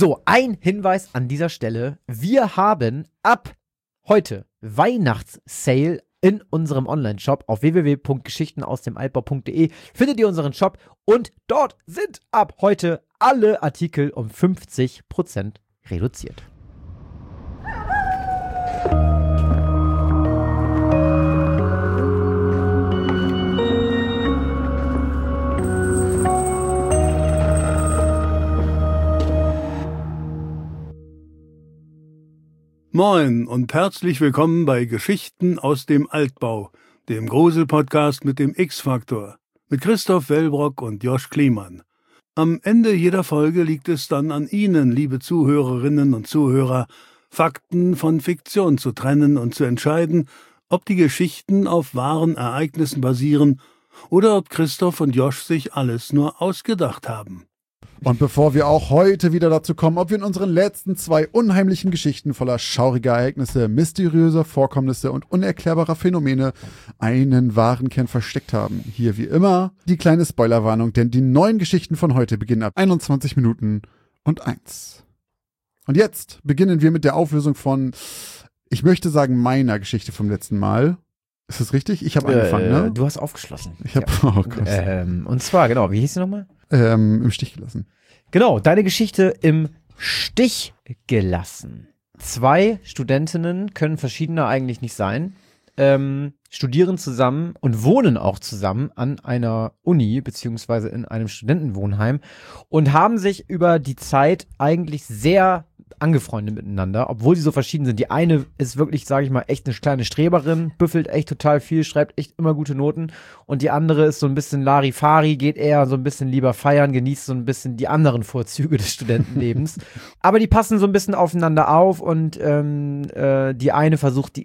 So, ein Hinweis an dieser Stelle. Wir haben ab heute Weihnachtssale in unserem Online-Shop auf www.geschichtenausdemaltbau.de. Findet ihr unseren Shop und dort sind ab heute alle Artikel um 50% reduziert. Moin und herzlich willkommen bei Geschichten aus dem Altbau, dem Grusel-Podcast mit dem X-Faktor, mit Christoph Wellbrock und Josh Kliemann. Am Ende jeder Folge liegt es dann an Ihnen, liebe Zuhörerinnen und Zuhörer, Fakten von Fiktion zu trennen und zu entscheiden, ob die Geschichten auf wahren Ereignissen basieren oder ob Christoph und Josh sich alles nur ausgedacht haben. Und bevor wir auch heute wieder dazu kommen, ob wir in unseren letzten 2 unheimlichen Geschichten voller schauriger Ereignisse, mysteriöser Vorkommnisse und unerklärbarer Phänomene einen wahren Kern versteckt haben, hier wie immer die kleine Spoilerwarnung, denn die neuen Geschichten von heute beginnen ab 21 Minuten und 1. Und jetzt beginnen wir mit der Auflösung von, ich möchte sagen, meiner Geschichte vom letzten Mal. Ist das richtig? Ich habe angefangen, ne? Du hast aufgeschlossen. Ich habe, ja. Oh Gott. Und zwar, genau, wie hieß sie nochmal? Im Stich gelassen. Genau, deine Geschichte im Stich gelassen. 2 Studentinnen können verschiedener eigentlich nicht sein, studieren zusammen und wohnen auch zusammen an einer Uni beziehungsweise in einem Studentenwohnheim und haben sich über die Zeit eigentlich sehr angefreundet miteinander, obwohl sie so verschieden sind. Die eine ist wirklich, sage ich mal, echt eine kleine Streberin, büffelt echt total viel, schreibt echt immer gute Noten und die andere ist so ein bisschen Larifari, geht eher so ein bisschen lieber feiern, genießt so ein bisschen die anderen Vorzüge des Studentenlebens. Aber die passen so ein bisschen aufeinander auf und die eine versucht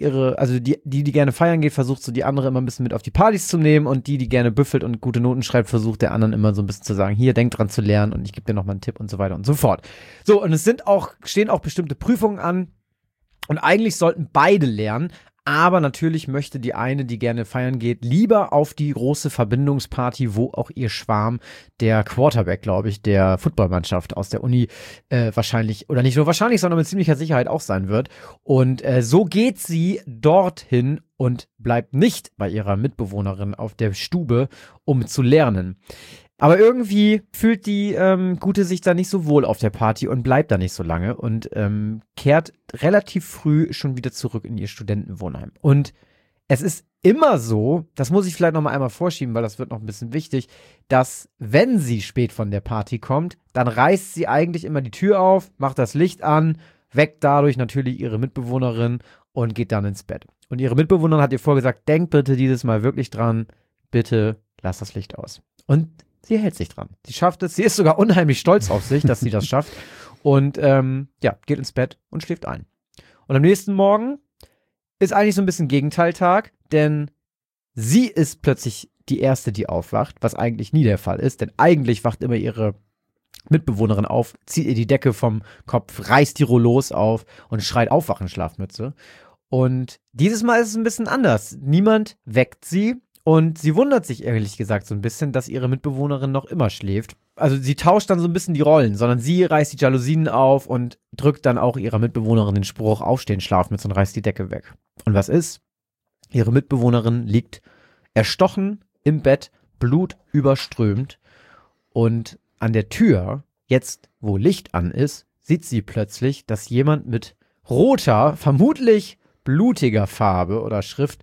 die gerne feiern geht, versucht so die andere immer ein bisschen mit auf die Partys zu nehmen und die gerne büffelt und gute Noten schreibt, versucht der anderen immer so ein bisschen zu sagen, hier, denk dran zu lernen und ich gebe dir nochmal einen Tipp und so weiter und so fort. So, und stehen auch bestimmte Prüfungen an und eigentlich sollten beide lernen, aber natürlich möchte die eine, die gerne feiern geht, lieber auf die große Verbindungsparty, wo auch ihr Schwarm, der Quarterback, glaube ich, der Footballmannschaft aus der Uni wahrscheinlich, oder nicht nur wahrscheinlich, sondern mit ziemlicher Sicherheit auch sein wird. Und so geht sie dorthin und bleibt nicht bei ihrer Mitbewohnerin auf der Stube, um zu lernen. Aber irgendwie fühlt die Gute sich da nicht so wohl auf der Party und bleibt da nicht so lange und kehrt relativ früh schon wieder zurück in ihr Studentenwohnheim. Und es ist immer so, das muss ich vielleicht noch mal einmal vorschieben, weil das wird noch ein bisschen wichtig, dass wenn sie spät von der Party kommt, dann reißt sie eigentlich immer die Tür auf, macht das Licht an, weckt dadurch natürlich ihre Mitbewohnerin und geht dann ins Bett. Und ihre Mitbewohnerin hat ihr vorgesagt, denk bitte dieses Mal wirklich dran, bitte lass das Licht aus. Und sie hält sich dran. Sie schafft es. Sie ist sogar unheimlich stolz auf sich, dass sie das schafft. Und geht ins Bett und schläft ein. Und am nächsten Morgen ist eigentlich so ein bisschen Gegenteiltag, denn sie ist plötzlich die Erste, die aufwacht, was eigentlich nie der Fall ist, denn eigentlich wacht immer ihre Mitbewohnerin auf, zieht ihr die Decke vom Kopf, reißt die Rollos auf und schreit Aufwachen, Schlafmütze. Und dieses Mal ist es ein bisschen anders. Niemand weckt sie. Und sie wundert sich ehrlich gesagt so ein bisschen, dass ihre Mitbewohnerin noch immer schläft. Also sie tauscht dann so ein bisschen die Rollen, sondern sie reißt die Jalousien auf und drückt dann auch ihrer Mitbewohnerin den Spruch, aufstehen, Schlafmütze und reißt die Decke weg. Und was ist? Ihre Mitbewohnerin liegt erstochen im Bett, blutüberströmt. Und an der Tür, jetzt wo Licht an ist, sieht sie plötzlich, dass jemand mit roter, vermutlich blutiger Farbe oder Schrift,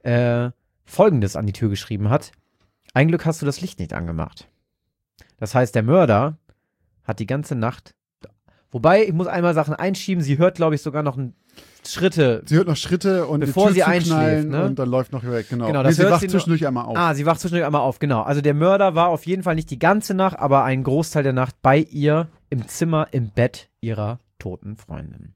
Folgendes an die Tür geschrieben hat: Ein Glück hast du das Licht nicht angemacht. Das heißt, der Mörder hat die ganze Nacht, wobei, ich muss einmal Sachen einschieben, sie hört, glaube ich, sogar noch Schritte. Sie hört noch Schritte und bevor die Tür sie einschläft, ne? Und dann läuft noch weg, genau. Das sie hört wacht sie zwischendurch einmal auf. Sie wacht zwischendurch einmal auf, genau. Also der Mörder war auf jeden Fall nicht die ganze Nacht, aber einen Großteil der Nacht bei ihr im Zimmer, im Bett ihrer toten Freundin.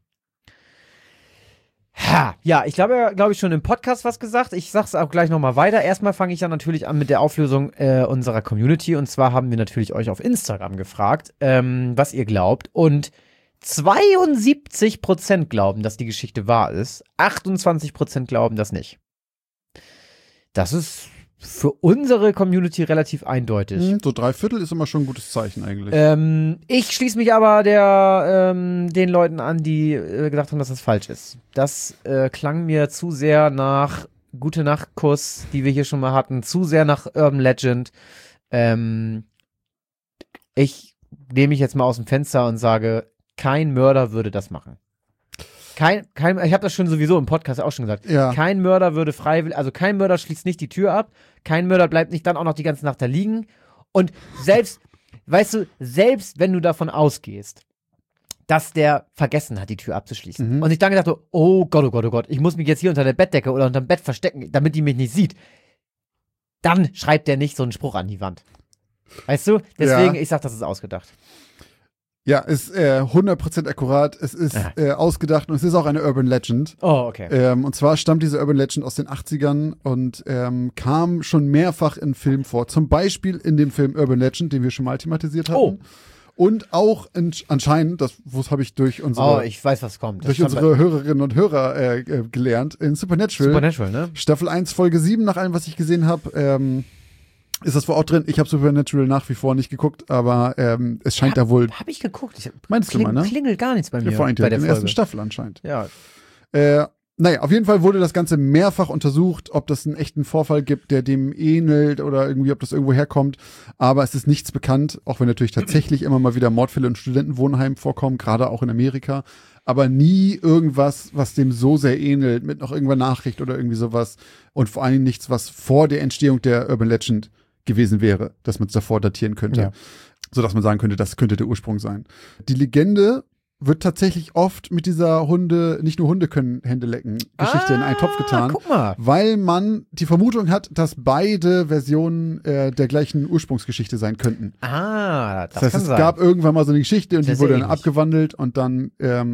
Ja, ich glaube ich, schon im Podcast was gesagt. Ich sag's auch gleich nochmal weiter. Erstmal fange ich dann natürlich an mit der Auflösung unserer Community. Und zwar haben wir natürlich euch auf Instagram gefragt, was ihr glaubt. Und 72% glauben, dass die Geschichte wahr ist. 28% glauben das nicht. Das ist für unsere Community relativ eindeutig. So 3/4 ist immer schon ein gutes Zeichen eigentlich. Ich schließe mich aber den Leuten an, die gedacht haben, dass das falsch ist. Das klang mir zu sehr nach Gute Nacht Kuss, die wir hier schon mal hatten, zu sehr nach Urban Legend. Ich nehme mich jetzt mal aus dem Fenster und sage, kein Mörder würde das machen. Ich habe das schon sowieso im Podcast auch schon gesagt. Ja. Kein Mörder würde freiwillig, also kein Mörder schließt nicht die Tür ab, kein Mörder bleibt nicht dann auch noch die ganze Nacht da liegen. Und selbst wenn du davon ausgehst, dass der vergessen hat, die Tür abzuschließen. Und ich dann gedacht, oh Gott, ich muss mich jetzt hier unter der Bettdecke oder unter dem Bett verstecken, damit die mich nicht sieht. Dann schreibt der nicht so einen Spruch an die Wand. Weißt du? Deswegen, ich sag, das ist ausgedacht. Ja, ist 100% akkurat. Es ist ausgedacht und es ist auch eine Urban Legend. Oh, okay. Und zwar stammt diese Urban Legend aus den 80ern und kam schon mehrfach in Filmen vor. Zum Beispiel in dem Film Urban Legend, den wir schon mal thematisiert hatten. Oh. Und auch anscheinend, das habe ich durch unsere, ich weiß, was kommt. durch unsere Hörerinnen und Hörer gelernt, in Supernatural, ne? Staffel 1, Folge 7, nach allem, was ich gesehen habe, ist das wohl auch drin. Ich habe Supernatural nach wie vor nicht geguckt, aber es scheint da wohl. Hab ich geguckt. Meinst du mal, ne? Klingelt gar nichts bei mir. Ja, vor allem bei in der Folge. ersten Staffel anscheinend. Ja. Naja, auf jeden Fall wurde das Ganze mehrfach untersucht, ob das einen echten Vorfall gibt, der dem ähnelt oder irgendwie, ob das irgendwo herkommt. Aber es ist nichts bekannt, auch wenn natürlich tatsächlich immer mal wieder Mordfälle in Studentenwohnheimen vorkommen, gerade auch in Amerika. Aber nie irgendwas, was dem so sehr ähnelt, mit noch irgendeiner Nachricht oder irgendwie sowas. Und vor allen Dingen nichts, was vor der Entstehung der Urban Legend gewesen wäre, dass man es davor datieren könnte. Ja. Sodass man sagen könnte, das könnte der Ursprung sein. Die Legende wird tatsächlich oft mit dieser nicht nur Hunde können Hände lecken Geschichte in einen Topf getan, Guck mal. weil man die Vermutung hat, dass beide Versionen der gleichen Ursprungsgeschichte sein könnten. Das Das heißt, kann es sein. gab irgendwann mal so eine Geschichte und Das die wurde ist dann ähnlich. abgewandelt und dann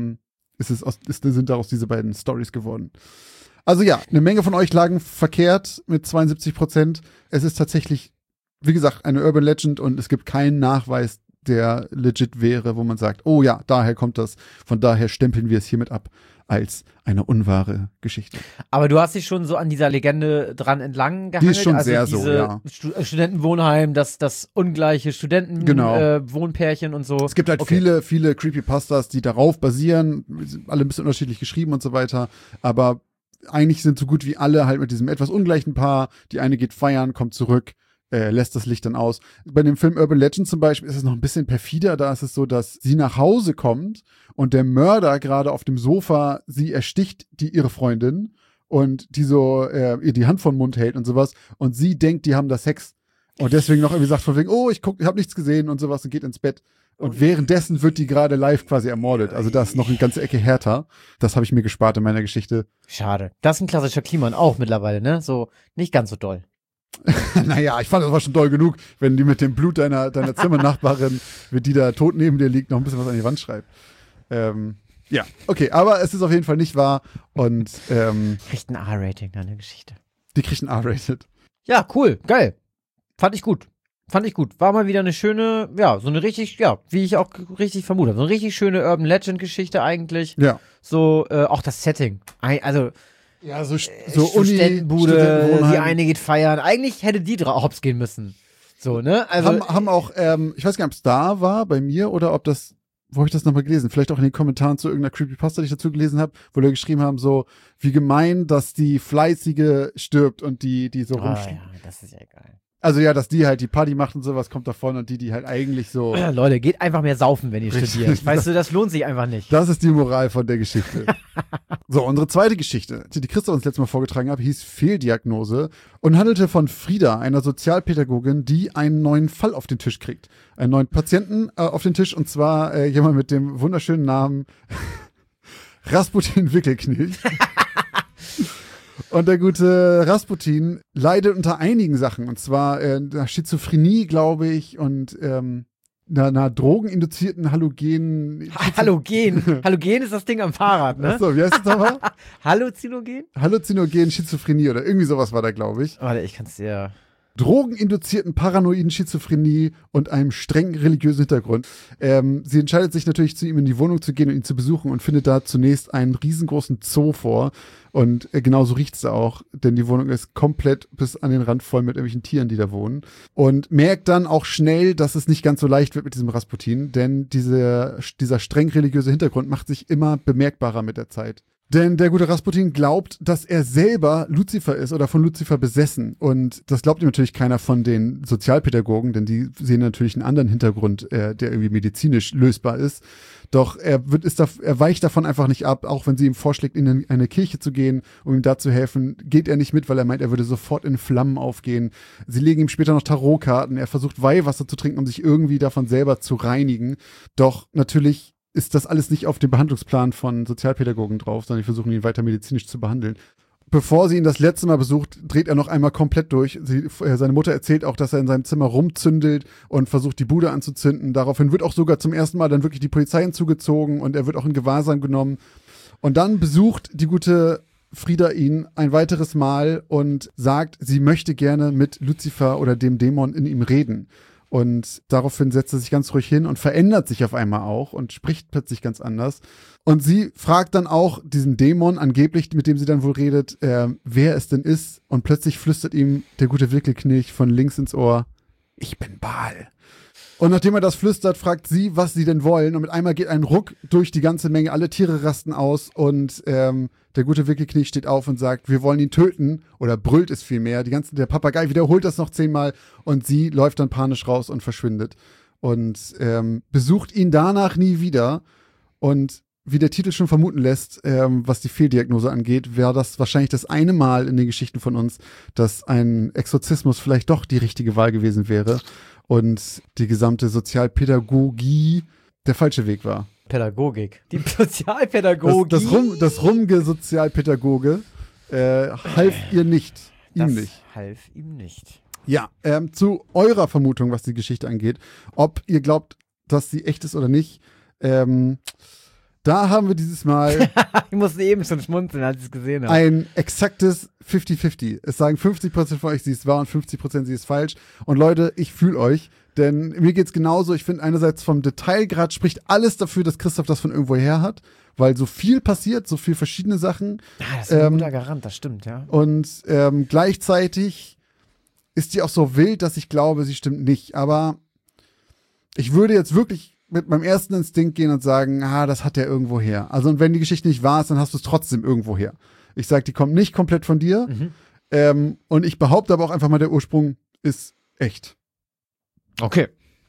sind daraus diese beiden Storys geworden. Also ja, eine Menge von euch lagen verkehrt mit 72%. Es ist tatsächlich, wie gesagt, eine Urban Legend und es gibt keinen Nachweis, der legit wäre, wo man sagt, oh ja, daher kommt das. Von daher stempeln wir es hiermit ab als eine unwahre Geschichte. Aber du hast dich schon so an dieser Legende dran entlang gehangelt. Die ist schon also sehr diese so, ja. Studentenwohnheim, das ungleiche Genau. Studentenwohnpärchen und so. Es gibt halt viele Creepypastas, die darauf basieren, sind alle ein bisschen unterschiedlich geschrieben und so weiter, aber eigentlich sind so gut wie alle halt mit diesem etwas ungleichen Paar. Die eine geht feiern, kommt zurück, lässt das Licht dann aus. Bei dem Film Urban Legend zum Beispiel ist es noch ein bisschen perfider. Da ist es so, dass sie nach Hause kommt und der Mörder gerade auf dem Sofa sie ersticht, ihre Freundin, und die so ihr die Hand vor den Mund hält und sowas. Und sie denkt, die haben da Sex. Und deswegen noch irgendwie sagt von wegen, oh, ich habe nichts gesehen und sowas, und geht ins Bett. Und währenddessen wird die gerade live quasi ermordet. Also das ist noch eine ganze Ecke härter. Das habe ich mir gespart in meiner Geschichte. Schade. Das ist ein klassischer Kliman auch mittlerweile, ne? So nicht ganz so doll. Naja, ich fand, das war schon doll genug, wenn die mit dem Blut deiner Zimmernachbarin, wie die da tot neben dir liegt, noch ein bisschen was an die Wand schreibt. Ja, okay, aber es ist auf jeden Fall nicht wahr und Kriegt ein R-Rating, deine Geschichte. die kriegt ein R-Rated. Ja, cool, geil. Fand ich gut. War mal wieder eine schöne, ja, so eine richtig, ja, wie ich auch richtig vermutet habe, so eine richtig schöne Urban Legend Geschichte eigentlich. Ja. So, auch das Setting. Also, Ja, so Studentenbude, Studentenwohnheim. die eine geht feiern. Eigentlich hätte die hops gehen müssen. So, ne? Also, haben auch, ich weiß gar nicht, ob es da war bei mir oder ob das, wo habe ich das nochmal gelesen? Vielleicht auch in den Kommentaren zu irgendeiner Creepypasta, die ich dazu gelesen habe, wo Leute geschrieben haben, so, wie gemein, dass die Fleißige stirbt und die so rumsteht. ja, das ist ja geil. Also ja, dass die halt die Party macht und sowas kommt davon und die halt eigentlich so. Leute, geht einfach mehr saufen, wenn ihr Richtig. studiert. Weißt du, das lohnt sich einfach nicht. Das ist die Moral von der Geschichte. So, unsere zweite Geschichte, die Christoph uns letztes Mal vorgetragen hat, hieß Fehldiagnose und handelte von Frieda, einer Sozialpädagogin, die einen neuen Fall auf den Tisch kriegt. Einen neuen Patienten auf den Tisch, und zwar jemand mit dem wunderschönen Namen Rasputin Wickelknie. Und der gute Rasputin leidet unter einigen Sachen, und zwar einer Schizophrenie, glaube ich, und einer drogeninduzierten Halogen. Halogen ist das Ding am Fahrrad, ne? Achso, wie heißt das nochmal? Halluzinogen? Halluzinogen Schizophrenie oder irgendwie sowas war da, glaube ich. Warte, ich kann's dir. drogeninduzierten paranoiden Schizophrenie und einem streng religiösen Hintergrund. Sie entscheidet sich natürlich, zu ihm in die Wohnung zu gehen und ihn zu besuchen und findet da zunächst einen riesengroßen Zoo vor. Und genauso riecht es auch, denn die Wohnung ist komplett bis an den Rand voll mit irgendwelchen Tieren, die da wohnen. Und merkt dann auch schnell, dass es nicht ganz so leicht wird mit diesem Rasputin, denn dieser streng religiöse Hintergrund macht sich immer bemerkbarer mit der Zeit. Denn der gute Rasputin glaubt, dass er selber Luzifer ist oder von Luzifer besessen. Und das glaubt ihm natürlich keiner von den Sozialpädagogen, denn die sehen natürlich einen anderen Hintergrund, der irgendwie medizinisch lösbar ist. Doch er weicht davon einfach nicht ab, auch wenn sie ihm vorschlägt, in eine Kirche zu gehen, um ihm da zu helfen, geht er nicht mit, weil er meint, er würde sofort in Flammen aufgehen. Sie legen ihm später noch Tarotkarten, er versucht Weihwasser zu trinken, um sich irgendwie davon selber zu reinigen. Doch natürlich ist das alles nicht auf dem Behandlungsplan von Sozialpädagogen drauf, sondern die versuchen ihn weiter medizinisch zu behandeln. Bevor sie ihn das letzte Mal besucht, dreht er noch einmal komplett durch. Seine Mutter erzählt auch, dass er in seinem Zimmer rumzündelt und versucht, die Bude anzuzünden. Daraufhin wird auch sogar zum ersten Mal dann wirklich die Polizei hinzugezogen und er wird auch in Gewahrsam genommen. Und dann besucht die gute Frieda ihn ein weiteres Mal und sagt, sie möchte gerne mit Luzifer oder dem Dämon in ihm reden. Und daraufhin setzt er sich ganz ruhig hin und verändert sich auf einmal auch und spricht plötzlich ganz anders. Und sie fragt dann auch diesen Dämon angeblich, mit dem sie dann wohl redet, wer es denn ist. Und plötzlich flüstert ihm der gute Wickelknilch von links ins Ohr, ich bin Baal. Und nachdem er das flüstert, fragt sie, was sie denn wollen. Und mit einmal geht ein Ruck durch die ganze Menge. Alle Tiere rasten aus. Und der gute Wickelknilch steht auf und sagt, wir wollen ihn töten. Oder brüllt es vielmehr. Der Papagei wiederholt das noch 10-mal. Und sie läuft dann panisch raus und verschwindet. Und besucht ihn danach nie wieder. Und wie der Titel schon vermuten lässt, was die Fehldiagnose angeht, wäre das wahrscheinlich das eine Mal in den Geschichten von uns, dass ein Exorzismus vielleicht doch die richtige Wahl gewesen wäre. Und die gesamte Sozialpädagogie der falsche Weg war. Pädagogik. Die Sozialpädagogik. Das Rumge-Sozialpädagoge half ihr nicht. Ihm nicht. Half ihm nicht. Ja, zu eurer Vermutung, was die Geschichte angeht, ob ihr glaubt, dass sie echt ist oder nicht, da haben wir dieses Mal ich musste eben schon schmunzeln, als ich es gesehen habe. ein exaktes 50-50. Es sagen 50% von euch, sie ist wahr und 50% sie ist falsch. Und Leute, ich fühle euch, denn mir geht's genauso. Ich finde einerseits vom Detailgrad spricht alles dafür, dass Christoph das von irgendwo her hat, weil so viel passiert, so viel verschiedene Sachen. Das ist ein guter Garant, das stimmt, ja. Und gleichzeitig ist die auch so wild, dass ich glaube, sie stimmt nicht. Aber ich würde jetzt wirklich mit meinem ersten Instinkt gehen und sagen, das hat der irgendwo her. Also und wenn die Geschichte nicht wahr ist, dann hast du es trotzdem irgendwo her. Ich sage, die kommt nicht komplett von dir. Und ich behaupte aber auch einfach mal, der Ursprung ist echt. Okay.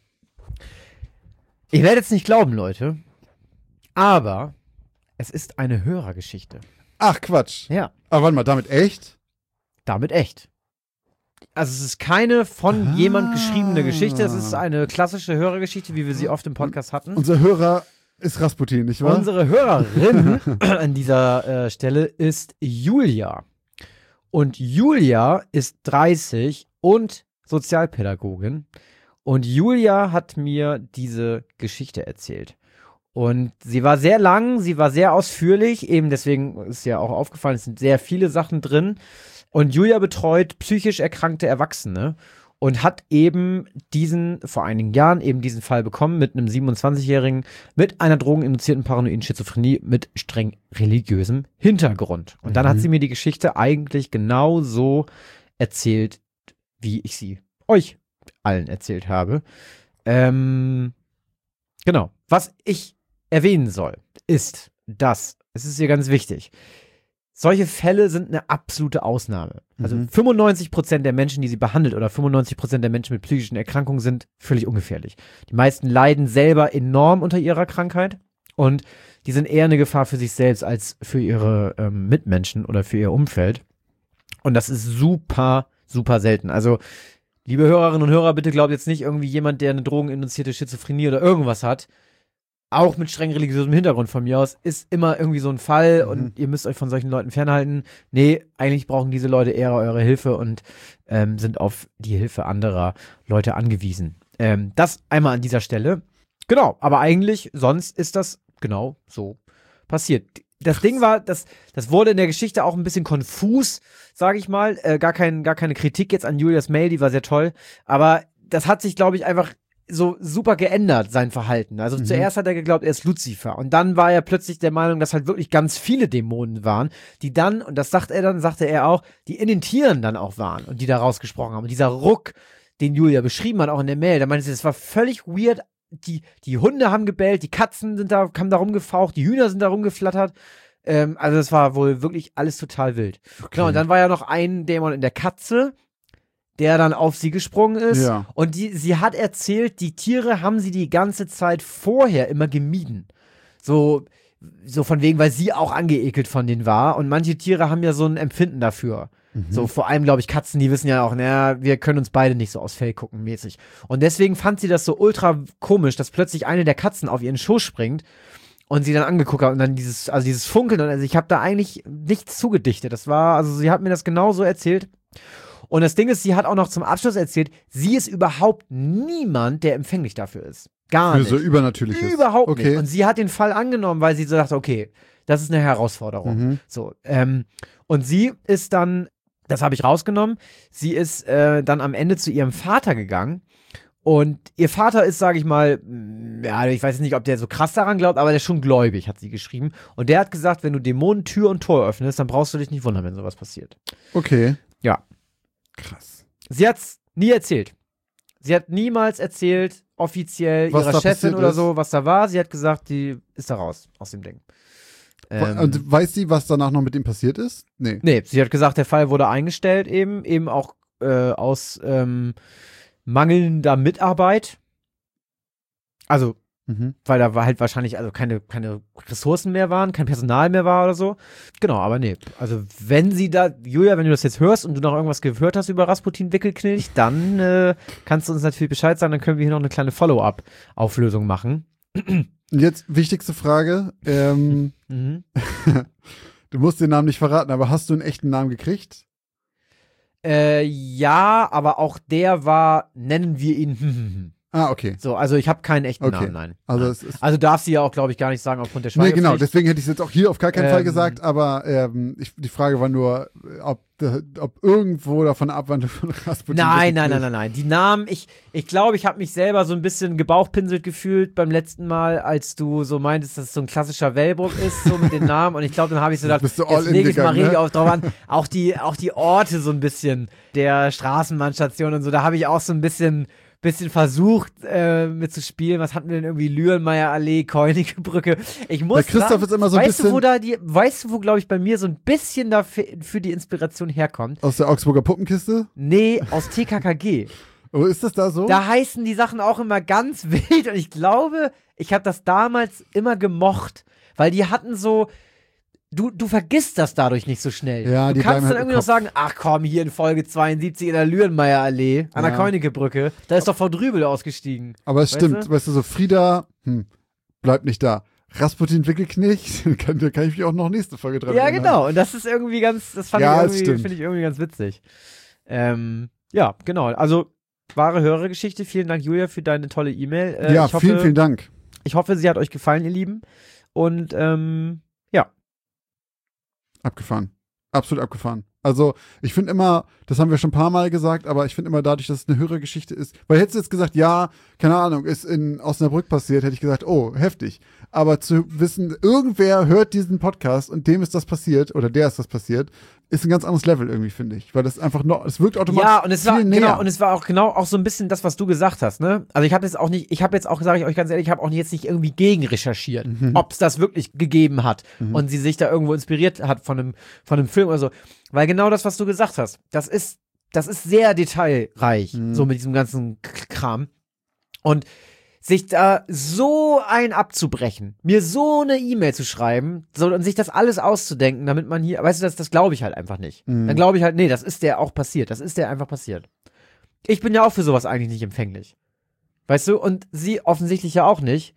Ich werde jetzt nicht glauben, Leute, aber es ist eine Hörergeschichte. Ach, Quatsch. Ja. Aber warte mal, damit echt? Damit echt. Also es ist keine von jemand geschriebene Geschichte, es ist eine klassische Hörergeschichte, wie wir sie oft im Podcast hatten. Unser Hörer ist Rasputin, nicht wahr? Unsere Hörerin an dieser Stelle ist Julia. Und Julia ist 30 und Sozialpädagogin. Und Julia hat mir diese Geschichte erzählt. Und sie war sehr lang, sie war sehr ausführlich, eben deswegen ist ja auch aufgefallen, es sind sehr viele Sachen drin. Und Julia betreut psychisch erkrankte Erwachsene und hat eben vor einigen Jahren eben diesen Fall bekommen mit einem 27-Jährigen mit einer drogeninduzierten paranoiden Schizophrenie mit streng religiösem Hintergrund. Und dann hat sie mir die Geschichte eigentlich genau so erzählt, wie ich sie euch allen erzählt habe. Genau. Was ich erwähnen soll, ist, dass, es ist hier ganz wichtig, solche Fälle sind eine absolute Ausnahme. Also 95% der Menschen, die sie behandelt oder 95% der Menschen mit psychischen Erkrankungen sind völlig ungefährlich. Die meisten leiden selber enorm unter ihrer Krankheit und die sind eher eine Gefahr für sich selbst als für ihre Mitmenschen oder für ihr Umfeld. Und das ist super, super selten. Also, liebe Hörerinnen und Hörer, bitte glaubt jetzt nicht irgendwie jemand, der eine drogeninduzierte Schizophrenie oder irgendwas hat, auch mit streng religiösem Hintergrund von mir aus, ist immer irgendwie so ein Fall und ihr müsst euch von solchen Leuten fernhalten. Nee, eigentlich brauchen diese Leute eher eure Hilfe und sind auf die Hilfe anderer Leute angewiesen. Das einmal an dieser Stelle. Genau, aber eigentlich sonst ist das genau so passiert. das Ding war, das wurde in der Geschichte auch ein bisschen konfus, sage ich mal. Gar keine Kritik jetzt an Julias Mail, die war sehr toll. Aber das hat sich, glaube ich, einfach so super geändert, sein Verhalten. Also zuerst hat er geglaubt, er ist Luzifer. Und dann war er plötzlich der Meinung, dass halt wirklich ganz viele Dämonen waren, die dann, und das sagte er auch, die in den Tieren dann auch waren und die da rausgesprochen haben. Und dieser Ruck, den Julia beschrieben hat, auch in der Mail, da meinte sie, das war völlig weird. Die Hunde haben gebellt, die Katzen haben da rumgefaucht, die Hühner sind da rumgeflattert. Also das war wohl wirklich alles total wild. Okay. Genau, und dann war ja noch ein Dämon in der Katze, der dann auf sie gesprungen ist. Ja. Und sie hat erzählt, die Tiere haben sie die ganze Zeit vorher immer gemieden. So von wegen, weil sie auch angeekelt von denen war. Und manche Tiere haben ja so ein Empfinden dafür. So vor allem, glaube ich, Katzen, die wissen ja auch, naja, wir können uns beide nicht so aus Fell gucken mäßig. Und deswegen fand sie das so ultra komisch, dass plötzlich eine der Katzen auf ihren Schoß springt und sie dann angeguckt hat und dann dieses Funkeln. Und also ich habe da eigentlich nichts zugedichtet. Sie hat mir das genau so erzählt. Und das Ding ist, sie hat auch noch zum Abschluss erzählt, sie ist überhaupt niemand, der empfänglich dafür ist. Gar nicht. Für so Übernatürliches. Überhaupt nicht. Und sie hat den Fall angenommen, weil sie so dachte, okay, das ist eine Herausforderung. So, und sie ist dann, das habe ich rausgenommen, sie ist dann am Ende zu ihrem Vater gegangen. Und ihr Vater ist, sage ich mal, ja, ich weiß nicht, ob der so krass daran glaubt, aber der ist schon gläubig, hat sie geschrieben. Und der hat gesagt, wenn du Dämonen Tür und Tor öffnest, dann brauchst du dich nicht wundern, wenn sowas passiert. Okay. Ja. Krass. Sie hat's nie erzählt. Sie hat niemals erzählt, offiziell Was ihrer da Chefin passiert oder ist? so, was da war. Sie hat gesagt, die ist da raus aus dem Ding. Und weiß sie, was danach noch mit ihm passiert ist? Nee. Sie hat gesagt, der Fall wurde eingestellt eben auch aus mangelnder Mitarbeit. Also, weil da war halt wahrscheinlich also keine Ressourcen mehr waren, kein Personal mehr war oder so. Genau, aber nee. Also wenn sie da, Julia, wenn du das jetzt hörst und du noch irgendwas gehört hast über Rasputin Wickelknilch, dann kannst du uns natürlich Bescheid sagen, dann können wir hier noch eine kleine Follow-up-Auflösung machen. Und jetzt wichtigste Frage. Du musst den Namen nicht verraten, aber hast du einen echten Namen gekriegt? Ja, aber auch der war, nennen wir ihn Ah, okay. So, also ich habe keinen echten Okay. Namen, nein. Also Nein. es ist Also darf sie ja auch, glaube ich, gar nicht sagen aufgrund der Nee, Schweigepflicht. genau, deswegen hätte ich es jetzt auch hier auf gar keinen Fall Ähm, gesagt, aber die Frage war nur, ob irgendwo davon Abwandlung von Rasputin Nein. Die Namen, ich glaube, ich habe mich selber so ein bisschen gebauchpinselt gefühlt beim letzten Mal, als du so meintest, dass es so ein klassischer Wellbrook ist, so mit den Namen. Und ich glaube, dann habe ich so gedacht, Bist du all jetzt in lege ich mal gegangen, richtig ne? drauf an. Auch die Orte so ein bisschen der Straßenbahnstation und so, da habe ich auch so ein bisschen versucht mitzuspielen. Was hatten wir denn irgendwie? Lürenmeier Allee, Keunigebrücke. Ich muss Der Christoph sagen, ist immer so ein weißt bisschen weißt du, wo, glaube ich, bei mir so ein bisschen dafür für die Inspiration herkommt? aus der Augsburger Puppenkiste. Nee, aus TKKG. Oh, ist das da so? Da heißen die Sachen auch immer ganz wild und ich glaube, ich habe das damals immer gemocht, weil die hatten so, du vergisst das dadurch nicht so schnell. Ja, du die kannst bleiben dann halt im irgendwie noch Kopf. sagen, ach komm, hier in Folge 72 in der Lürenmeier Allee, an der Ja. Keunigebrücke, da ist doch Frau Drübel ausgestiegen. aber es weißt stimmt, du? weißt du, so Frieda, bleibt nicht da. Rasputin Wickelknecht, da kann ich mich auch noch nächste Folge dran Ja, erinnern. genau. Und das ist irgendwie das Ja, das finde stimmt. ich irgendwie ganz witzig. Ja, genau. Also, wahre Hörergeschichte. Vielen Dank, Julia, für deine tolle E-Mail. Ja, ich hoffe, vielen Dank. Ich hoffe, sie hat euch gefallen, ihr Lieben. Und, ja. Abgefahren. Absolut abgefahren. Also, ich finde immer, das haben wir schon ein paar Mal gesagt, aber ich finde immer dadurch, dass es eine Hörergeschichte ist, weil hättest du jetzt gesagt, ja, keine Ahnung, ist in Osnabrück passiert, hätte ich gesagt, oh, heftig. Aber zu wissen, irgendwer hört diesen Podcast und dem ist das passiert, oder der ist das passiert, ist ein ganz anderes Level irgendwie, finde ich. Weil das einfach noch, es wirkt automatisch Ja, und es war viel näher. genau, und es war auch genau auch so ein bisschen das, was du gesagt hast, ne? Also ich habe jetzt auch, sage ich euch ganz ehrlich, ich habe auch jetzt nicht irgendwie gegen recherchiert, ob es das wirklich gegeben hat und sie sich da irgendwo inspiriert hat von einem Film oder so. Weil genau das, was du gesagt hast, das ist sehr detailreich, so mit diesem ganzen Kram. Und sich da so ein abzubrechen, mir so eine E-Mail zu schreiben, so, und sich das alles auszudenken, damit man hier, weißt du, das glaube ich halt einfach nicht. Dann glaube ich halt, nee, das ist der auch passiert, das ist der einfach passiert. Ich bin ja auch für sowas eigentlich nicht empfänglich. Weißt du, und sie offensichtlich ja auch nicht.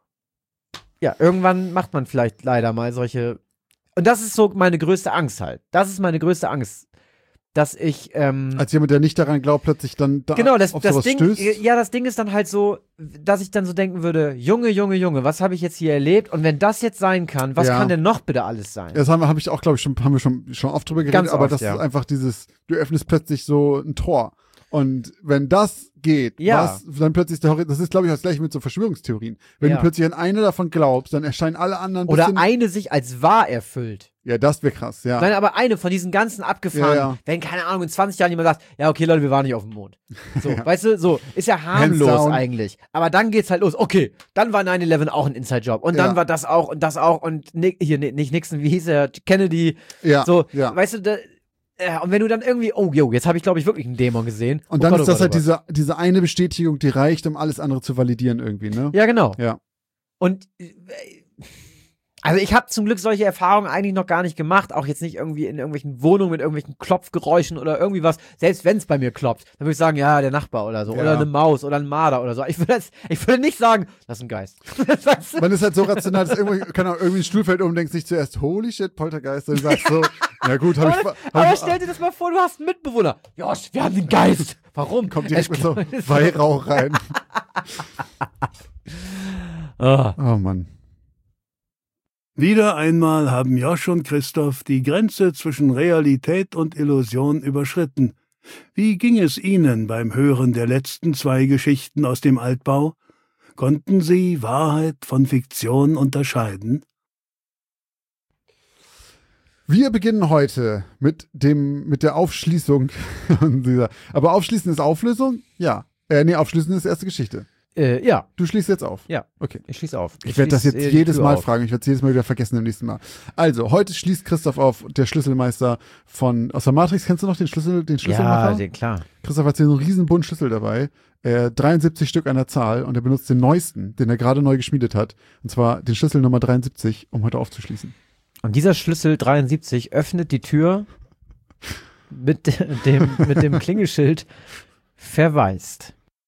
Ja, irgendwann macht man vielleicht leider mal solche, und das ist so meine größte Angst halt. Das ist meine größte Angst. dass ich Als jemand, der nicht daran glaubt, plötzlich dann da genau, das auf sowas Ding, stößt. ja, das Ding ist dann halt so, dass ich dann so denken würde, Junge, was habe ich jetzt hier erlebt? Und wenn das jetzt sein kann, was kann denn noch bitte alles sein? Das hab ich auch, glaube ich, haben wir schon oft drüber geredet, Ganz aber oft, das ja. ist einfach dieses, du öffnest plötzlich so ein Tor. Und wenn das geht, Ja. dann plötzlich der Horizont, das ist, glaube ich, das gleiche mit so Verschwörungstheorien. Wenn Ja. du plötzlich an eine davon glaubst, dann erscheinen alle anderen ein Oder bisschen, eine sich als wahr erfüllt. ja, das wäre krass, ja. Nein, aber eine von diesen ganzen abgefahren, Ja. wenn, keine Ahnung, in 20 Jahren jemand sagt, ja, okay, Leute, wir waren nicht auf dem Mond. So, weißt du, so, ist ja harmlos Hands down. eigentlich. Aber dann geht's halt los. Okay, dann war 9/11 auch ein Inside-Job. Und dann Ja. war das auch und nicht Nixon, wie hieß er, Kennedy. Ja, So, ja. weißt du, und wenn du dann irgendwie, jetzt habe ich, glaube ich, wirklich einen Dämon gesehen. Und Oh dann Gott, ist oh das Gott, halt oh Gott. diese eine Bestätigung, die reicht, um alles andere zu validieren irgendwie, ne? Ja, genau. Ja. Und also ich habe zum Glück solche Erfahrungen eigentlich noch gar nicht gemacht, auch jetzt nicht irgendwie in irgendwelchen Wohnungen mit irgendwelchen Klopfgeräuschen oder irgendwie was. Selbst wenn es bei mir klopft, dann würde ich sagen, ja, der Nachbar oder so, Ja. oder eine Maus oder ein Marder oder so. Ich würde nicht sagen, das ist ein Geist. Weißt du? Man ist halt so rational, dass irgendwie ein Stuhl fällt um und denkst sich zuerst, holy shit, Poltergeist, dann sagst du so, ja gut, Aber stell dir das mal vor, du hast einen Mitbewohner. Josh, wir haben den Geist. Warum? kommt direkt mit so Weihrauch rein. Ah. Oh Mann. Wieder einmal haben Josh und Christoph die Grenze zwischen Realität und Illusion überschritten. Wie ging es Ihnen beim Hören der letzten 2 Geschichten aus dem Altbau? Konnten Sie Wahrheit von Fiktion unterscheiden? Wir beginnen heute mit der Aufschließung. Aber Aufschließen ist Auflösung? Ja. Aufschließen ist erste Geschichte. Ja, Du schließt jetzt auf. ja. Okay. Ich schließe auf. Ich werde das schließ, jetzt die jedes Tür Mal auf. fragen. Ich werde es jedes Mal wieder vergessen im nächsten Mal. Also, heute schließt Christoph auf, der Schlüsselmeister aus der Matrix. Kennst du noch den Schlüsselmacher? Ja, klar. Christoph hat hier so einen riesen Bund Schlüssel dabei. 73 Stück an der Zahl und er benutzt den neuesten, den er gerade neu geschmiedet hat. Und zwar den Schlüssel Nummer 73, um heute aufzuschließen. Und dieser Schlüssel 73 öffnet die Tür mit dem Klingelschild verwaist.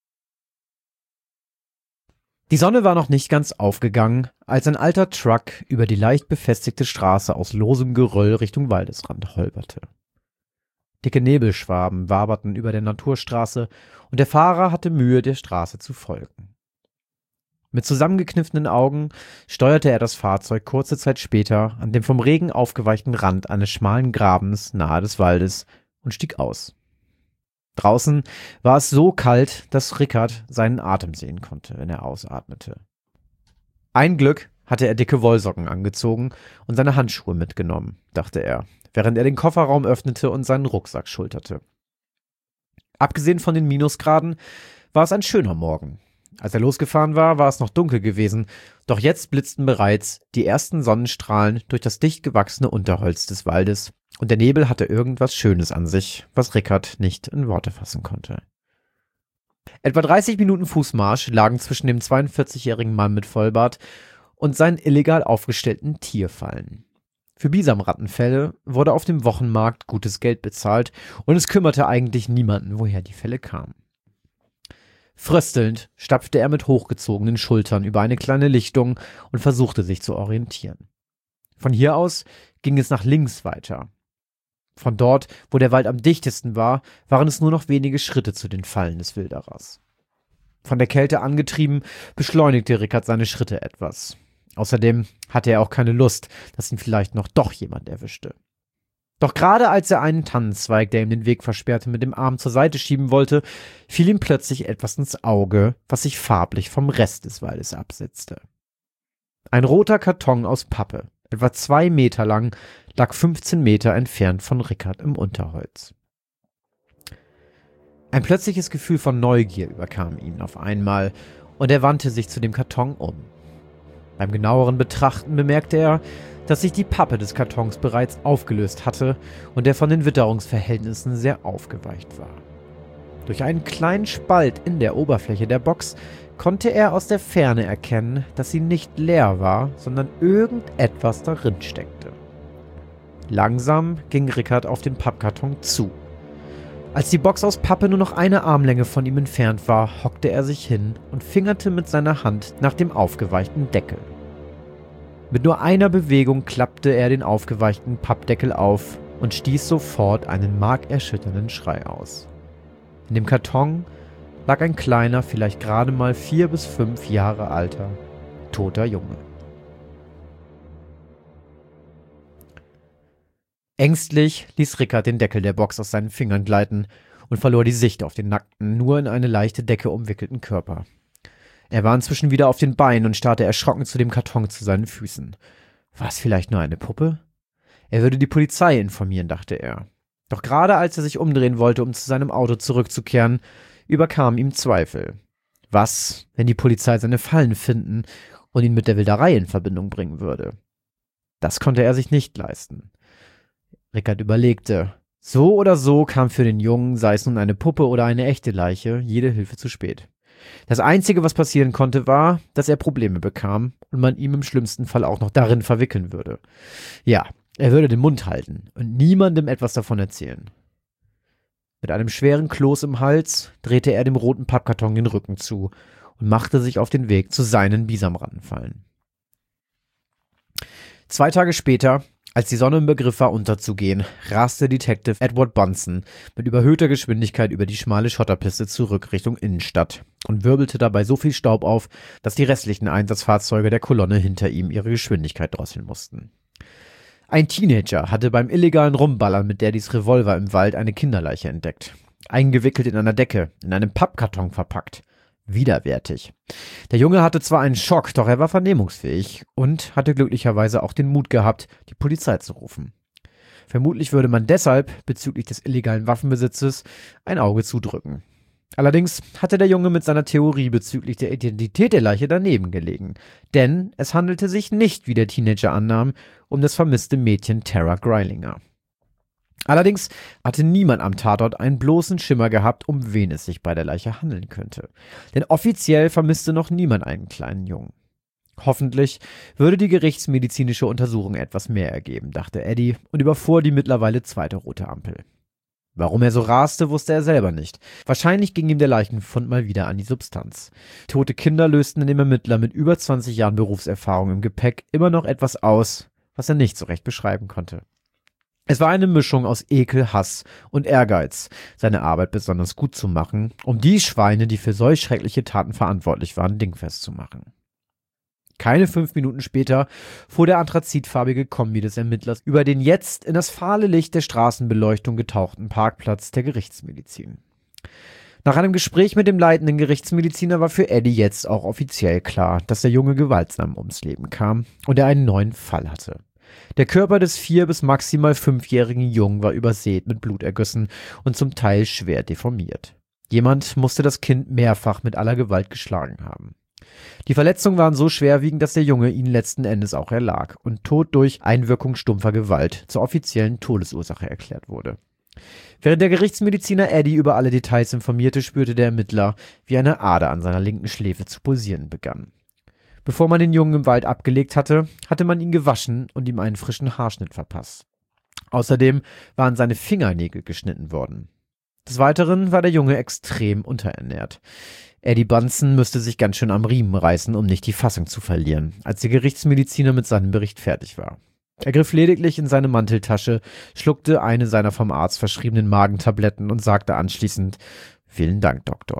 Die Sonne war noch nicht ganz aufgegangen, als ein alter Truck über die leicht befestigte Straße aus losem Geröll Richtung Waldesrand holperte. Dicke Nebelschwaben waberten über der Naturstraße und der Fahrer hatte Mühe, der Straße zu folgen. Mit zusammengekniffenen Augen steuerte er das Fahrzeug kurze Zeit später an dem vom Regen aufgeweichten Rand eines schmalen Grabens nahe des Waldes und stieg aus. Draußen war es so kalt, dass Rickard seinen Atem sehen konnte, wenn er ausatmete. Ein Glück hatte er dicke Wollsocken angezogen und seine Handschuhe mitgenommen, dachte er, während er den Kofferraum öffnete und seinen Rucksack schulterte. Abgesehen von den Minusgraden war es ein schöner Morgen. Als er losgefahren war, war es noch dunkel gewesen, doch jetzt blitzten bereits die ersten Sonnenstrahlen durch das dicht gewachsene Unterholz des Waldes und der Nebel hatte irgendwas Schönes an sich, was Rickard nicht in Worte fassen konnte. Etwa 30 Minuten Fußmarsch lagen zwischen dem 42-jährigen Mann mit Vollbart und seinen illegal aufgestellten Tierfallen. Für Bisamrattenfälle wurde auf dem Wochenmarkt gutes Geld bezahlt und es kümmerte eigentlich niemanden, woher die Fälle kamen. Fröstelnd stapfte er mit hochgezogenen Schultern über eine kleine Lichtung und versuchte sich zu orientieren. Von hier aus ging es nach links weiter. Von dort, wo der Wald am dichtesten war, waren es nur noch wenige Schritte zu den Fallen des Wilderers. Von der Kälte angetrieben, beschleunigte Rickard seine Schritte etwas. Außerdem hatte er auch keine Lust, dass ihn vielleicht noch doch jemand erwischte. Doch gerade als er einen Tannenzweig, der ihm den Weg versperrte, mit dem Arm zur Seite schieben wollte, fiel ihm plötzlich etwas ins Auge, was sich farblich vom Rest des Waldes absetzte. Ein roter Karton aus Pappe, etwa 2 Meter lang, lag 15 Meter entfernt von Rickard im Unterholz. Ein plötzliches Gefühl von Neugier überkam ihn auf einmal und er wandte sich zu dem Karton um. Beim genaueren Betrachten bemerkte er, dass sich die Pappe des Kartons bereits aufgelöst hatte und er von den Witterungsverhältnissen sehr aufgeweicht war. Durch einen kleinen Spalt in der Oberfläche der Box konnte er aus der Ferne erkennen, dass sie nicht leer war, sondern irgendetwas darin steckte. Langsam ging Rickard auf den Pappkarton zu. Als die Box aus Pappe nur noch eine Armlänge von ihm entfernt war, hockte er sich hin und fingerte mit seiner Hand nach dem aufgeweichten Deckel. Mit nur einer Bewegung klappte er den aufgeweichten Pappdeckel auf und stieß sofort einen markerschütternden Schrei aus. In dem Karton lag ein kleiner, vielleicht gerade mal 4 bis 5 Jahre alter, toter Junge. Ängstlich ließ Rickard den Deckel der Box aus seinen Fingern gleiten und verlor die Sicht auf den nackten, nur in eine leichte Decke umwickelten Körper. Er war inzwischen wieder auf den Beinen und starrte erschrocken zu dem Karton zu seinen Füßen. War es vielleicht nur eine Puppe? Er würde die Polizei informieren, dachte er. Doch gerade als er sich umdrehen wollte, um zu seinem Auto zurückzukehren, überkam ihm Zweifel. Was, wenn die Polizei seine Fallen finden und ihn mit der Wilderei in Verbindung bringen würde? Das konnte er sich nicht leisten. Rickard überlegte. So oder so kam für den Jungen, sei es nun eine Puppe oder eine echte Leiche, jede Hilfe zu spät. Das Einzige, was passieren konnte, war, dass er Probleme bekam und man ihm im schlimmsten Fall auch noch darin verwickeln würde. Ja, er würde den Mund halten und niemandem etwas davon erzählen. Mit einem schweren Kloß im Hals drehte er dem roten Pappkarton den Rücken zu und machte sich auf den Weg zu seinen Bisamrattenfallen. 2 Tage später, als die Sonne im Begriff war unterzugehen, raste Detective Edward Bunsen mit überhöhter Geschwindigkeit über die schmale Schotterpiste zurück Richtung Innenstadt und wirbelte dabei so viel Staub auf, dass die restlichen Einsatzfahrzeuge der Kolonne hinter ihm ihre Geschwindigkeit drosseln mussten. Ein Teenager hatte beim illegalen Rumballern mit Daddys Revolver im Wald eine Kinderleiche entdeckt. Eingewickelt in einer Decke, in einem Pappkarton verpackt. Widerwärtig. Der Junge hatte zwar einen Schock, doch er war vernehmungsfähig und hatte glücklicherweise auch den Mut gehabt, die Polizei zu rufen. Vermutlich würde man deshalb bezüglich des illegalen Waffenbesitzes ein Auge zudrücken. Allerdings hatte der Junge mit seiner Theorie bezüglich der Identität der Leiche daneben gelegen, denn es handelte sich nicht, wie der Teenager annahm, um das vermisste Mädchen Tara Greilinger. Allerdings hatte niemand am Tatort einen bloßen Schimmer gehabt, um wen es sich bei der Leiche handeln könnte. Denn offiziell vermisste noch niemand einen kleinen Jungen. Hoffentlich würde die gerichtsmedizinische Untersuchung etwas mehr ergeben, dachte Eddie und überfuhr die mittlerweile 2. rote Ampel. Warum er so raste, wusste er selber nicht. Wahrscheinlich ging ihm der Leichenfund mal wieder an die Substanz. Tote Kinder lösten in dem Ermittler mit über 20 Jahren Berufserfahrung im Gepäck immer noch etwas aus, was er nicht so recht beschreiben konnte. Es war eine Mischung aus Ekel, Hass und Ehrgeiz, seine Arbeit besonders gut zu machen, um die Schweine, die für solch schreckliche Taten verantwortlich waren, dingfest zu machen. Keine 5 Minuten später fuhr der anthrazitfarbige Kombi des Ermittlers über den jetzt in das fahle Licht der Straßenbeleuchtung getauchten Parkplatz der Gerichtsmedizin. Nach einem Gespräch mit dem leitenden Gerichtsmediziner war für Eddie jetzt auch offiziell klar, dass der Junge gewaltsam ums Leben kam und er einen neuen Fall hatte. Der Körper des 4- bis maximal 5-jährigen Jungen war übersät mit Blutergüssen und zum Teil schwer deformiert. Jemand musste das Kind mehrfach mit aller Gewalt geschlagen haben. Die Verletzungen waren so schwerwiegend, dass der Junge ihnen letzten Endes auch erlag und Tod durch Einwirkung stumpfer Gewalt zur offiziellen Todesursache erklärt wurde. Während der Gerichtsmediziner Eddie über alle Details informierte, spürte der Ermittler, wie eine Ader an seiner linken Schläfe zu pulsieren begann. Bevor man den Jungen im Wald abgelegt hatte, hatte man ihn gewaschen und ihm einen frischen Haarschnitt verpasst. Außerdem waren seine Fingernägel geschnitten worden. Des Weiteren war der Junge extrem unterernährt. Eddie Bunsen müsste sich ganz schön am Riemen reißen, um nicht die Fassung zu verlieren, als der Gerichtsmediziner mit seinem Bericht fertig war. Er griff lediglich in seine Manteltasche, schluckte eine seiner vom Arzt verschriebenen Magentabletten und sagte anschließend: »Vielen Dank, Doktor.«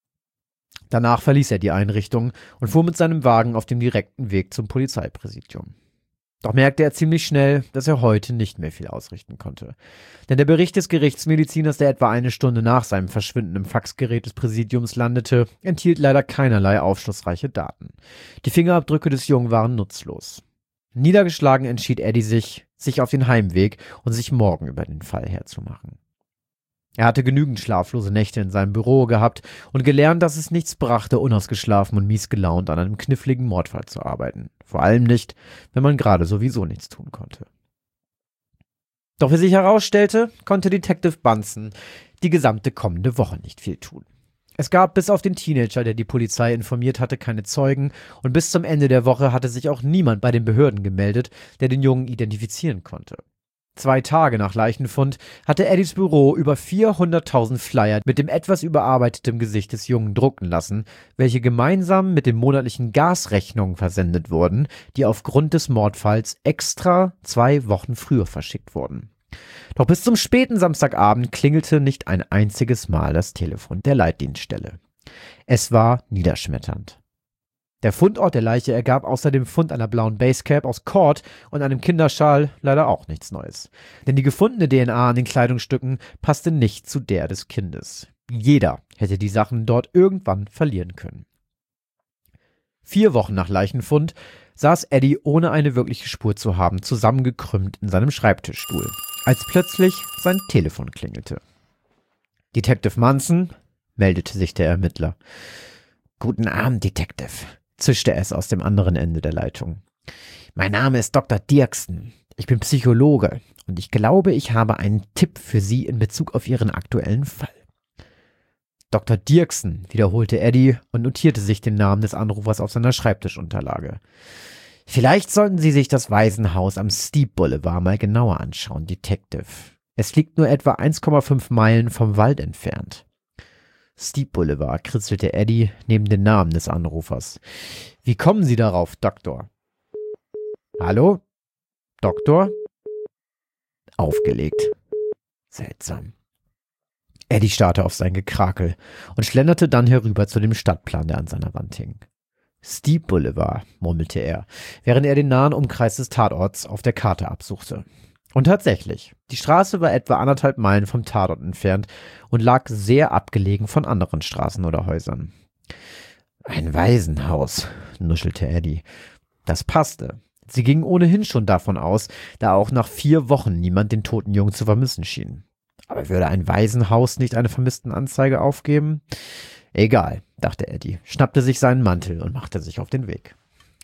Danach verließ er die Einrichtung und fuhr mit seinem Wagen auf dem direkten Weg zum Polizeipräsidium. Doch merkte er ziemlich schnell, dass er heute nicht mehr viel ausrichten konnte. Denn der Bericht des Gerichtsmediziners, der etwa eine Stunde nach seinem Verschwinden im Faxgerät des Präsidiums landete, enthielt leider keinerlei aufschlussreiche Daten. Die Fingerabdrücke des Jungen waren nutzlos. Niedergeschlagen entschied Eddie sich auf den Heimweg und sich morgen über den Fall herzumachen. Er hatte genügend schlaflose Nächte in seinem Büro gehabt und gelernt, dass es nichts brachte, unausgeschlafen und mies gelaunt an einem kniffligen Mordfall zu arbeiten. Vor allem nicht, wenn man gerade sowieso nichts tun konnte. Doch wie sich herausstellte, konnte Detective Bunsen die gesamte kommende Woche nicht viel tun. Es gab bis auf den Teenager, der die Polizei informiert hatte, keine Zeugen und bis zum Ende der Woche hatte sich auch niemand bei den Behörden gemeldet, der den Jungen identifizieren konnte. 2 Tage nach Leichenfund hatte Eddies Büro über 400.000 Flyer mit dem etwas überarbeiteten Gesicht des Jungen drucken lassen, welche gemeinsam mit den monatlichen Gasrechnungen versendet wurden, die aufgrund des Mordfalls extra 2 Wochen früher verschickt wurden. Doch bis zum späten Samstagabend klingelte nicht ein einziges Mal das Telefon der Leitdienststelle. Es war niederschmetternd. Der Fundort der Leiche ergab außer dem Fund einer blauen Basecap aus Cord und einem Kinderschal leider auch nichts Neues. Denn die gefundene DNA an den Kleidungsstücken passte nicht zu der des Kindes. Jeder hätte die Sachen dort irgendwann verlieren können. 4 Wochen nach Leichenfund saß Eddie, ohne eine wirkliche Spur zu haben, zusammengekrümmt in seinem Schreibtischstuhl, als plötzlich sein Telefon klingelte. Detective Munson, meldete sich der Ermittler. »Guten Abend, Detective«, zischte es aus dem anderen Ende der Leitung. »Mein Name ist Dr. Dirksen. Ich bin Psychologe und ich glaube, ich habe einen Tipp für Sie in Bezug auf Ihren aktuellen Fall.« »Dr. Dirksen«, wiederholte Eddie und notierte sich den Namen des Anrufers auf seiner Schreibtischunterlage. »Vielleicht sollten Sie sich das Waisenhaus am Steep Boulevard mal genauer anschauen, Detective. Es liegt nur etwa 1,5 Meilen vom Wald entfernt.« Steep Boulevard, kritzelte Eddie neben den Namen des Anrufers. »Wie kommen Sie darauf, Doktor?« »Hallo? Doktor?« Aufgelegt. Seltsam. Eddie starrte auf sein Gekrakel und schlenderte dann herüber zu dem Stadtplan, der an seiner Wand hing. »Steep Boulevard«, murmelte er, während er den nahen Umkreis des Tatorts auf der Karte absuchte. Und tatsächlich, die Straße war etwa 1,5 Meilen vom Tatort entfernt und lag sehr abgelegen von anderen Straßen oder Häusern. »Ein Waisenhaus«, nuschelte Eddie. Das passte. Sie gingen ohnehin schon davon aus, da auch nach 4 Wochen niemand den toten Jungen zu vermissen schien. Aber würde ein Waisenhaus nicht eine Vermisstenanzeige aufgeben? Egal, dachte Eddie, schnappte sich seinen Mantel und machte sich auf den Weg.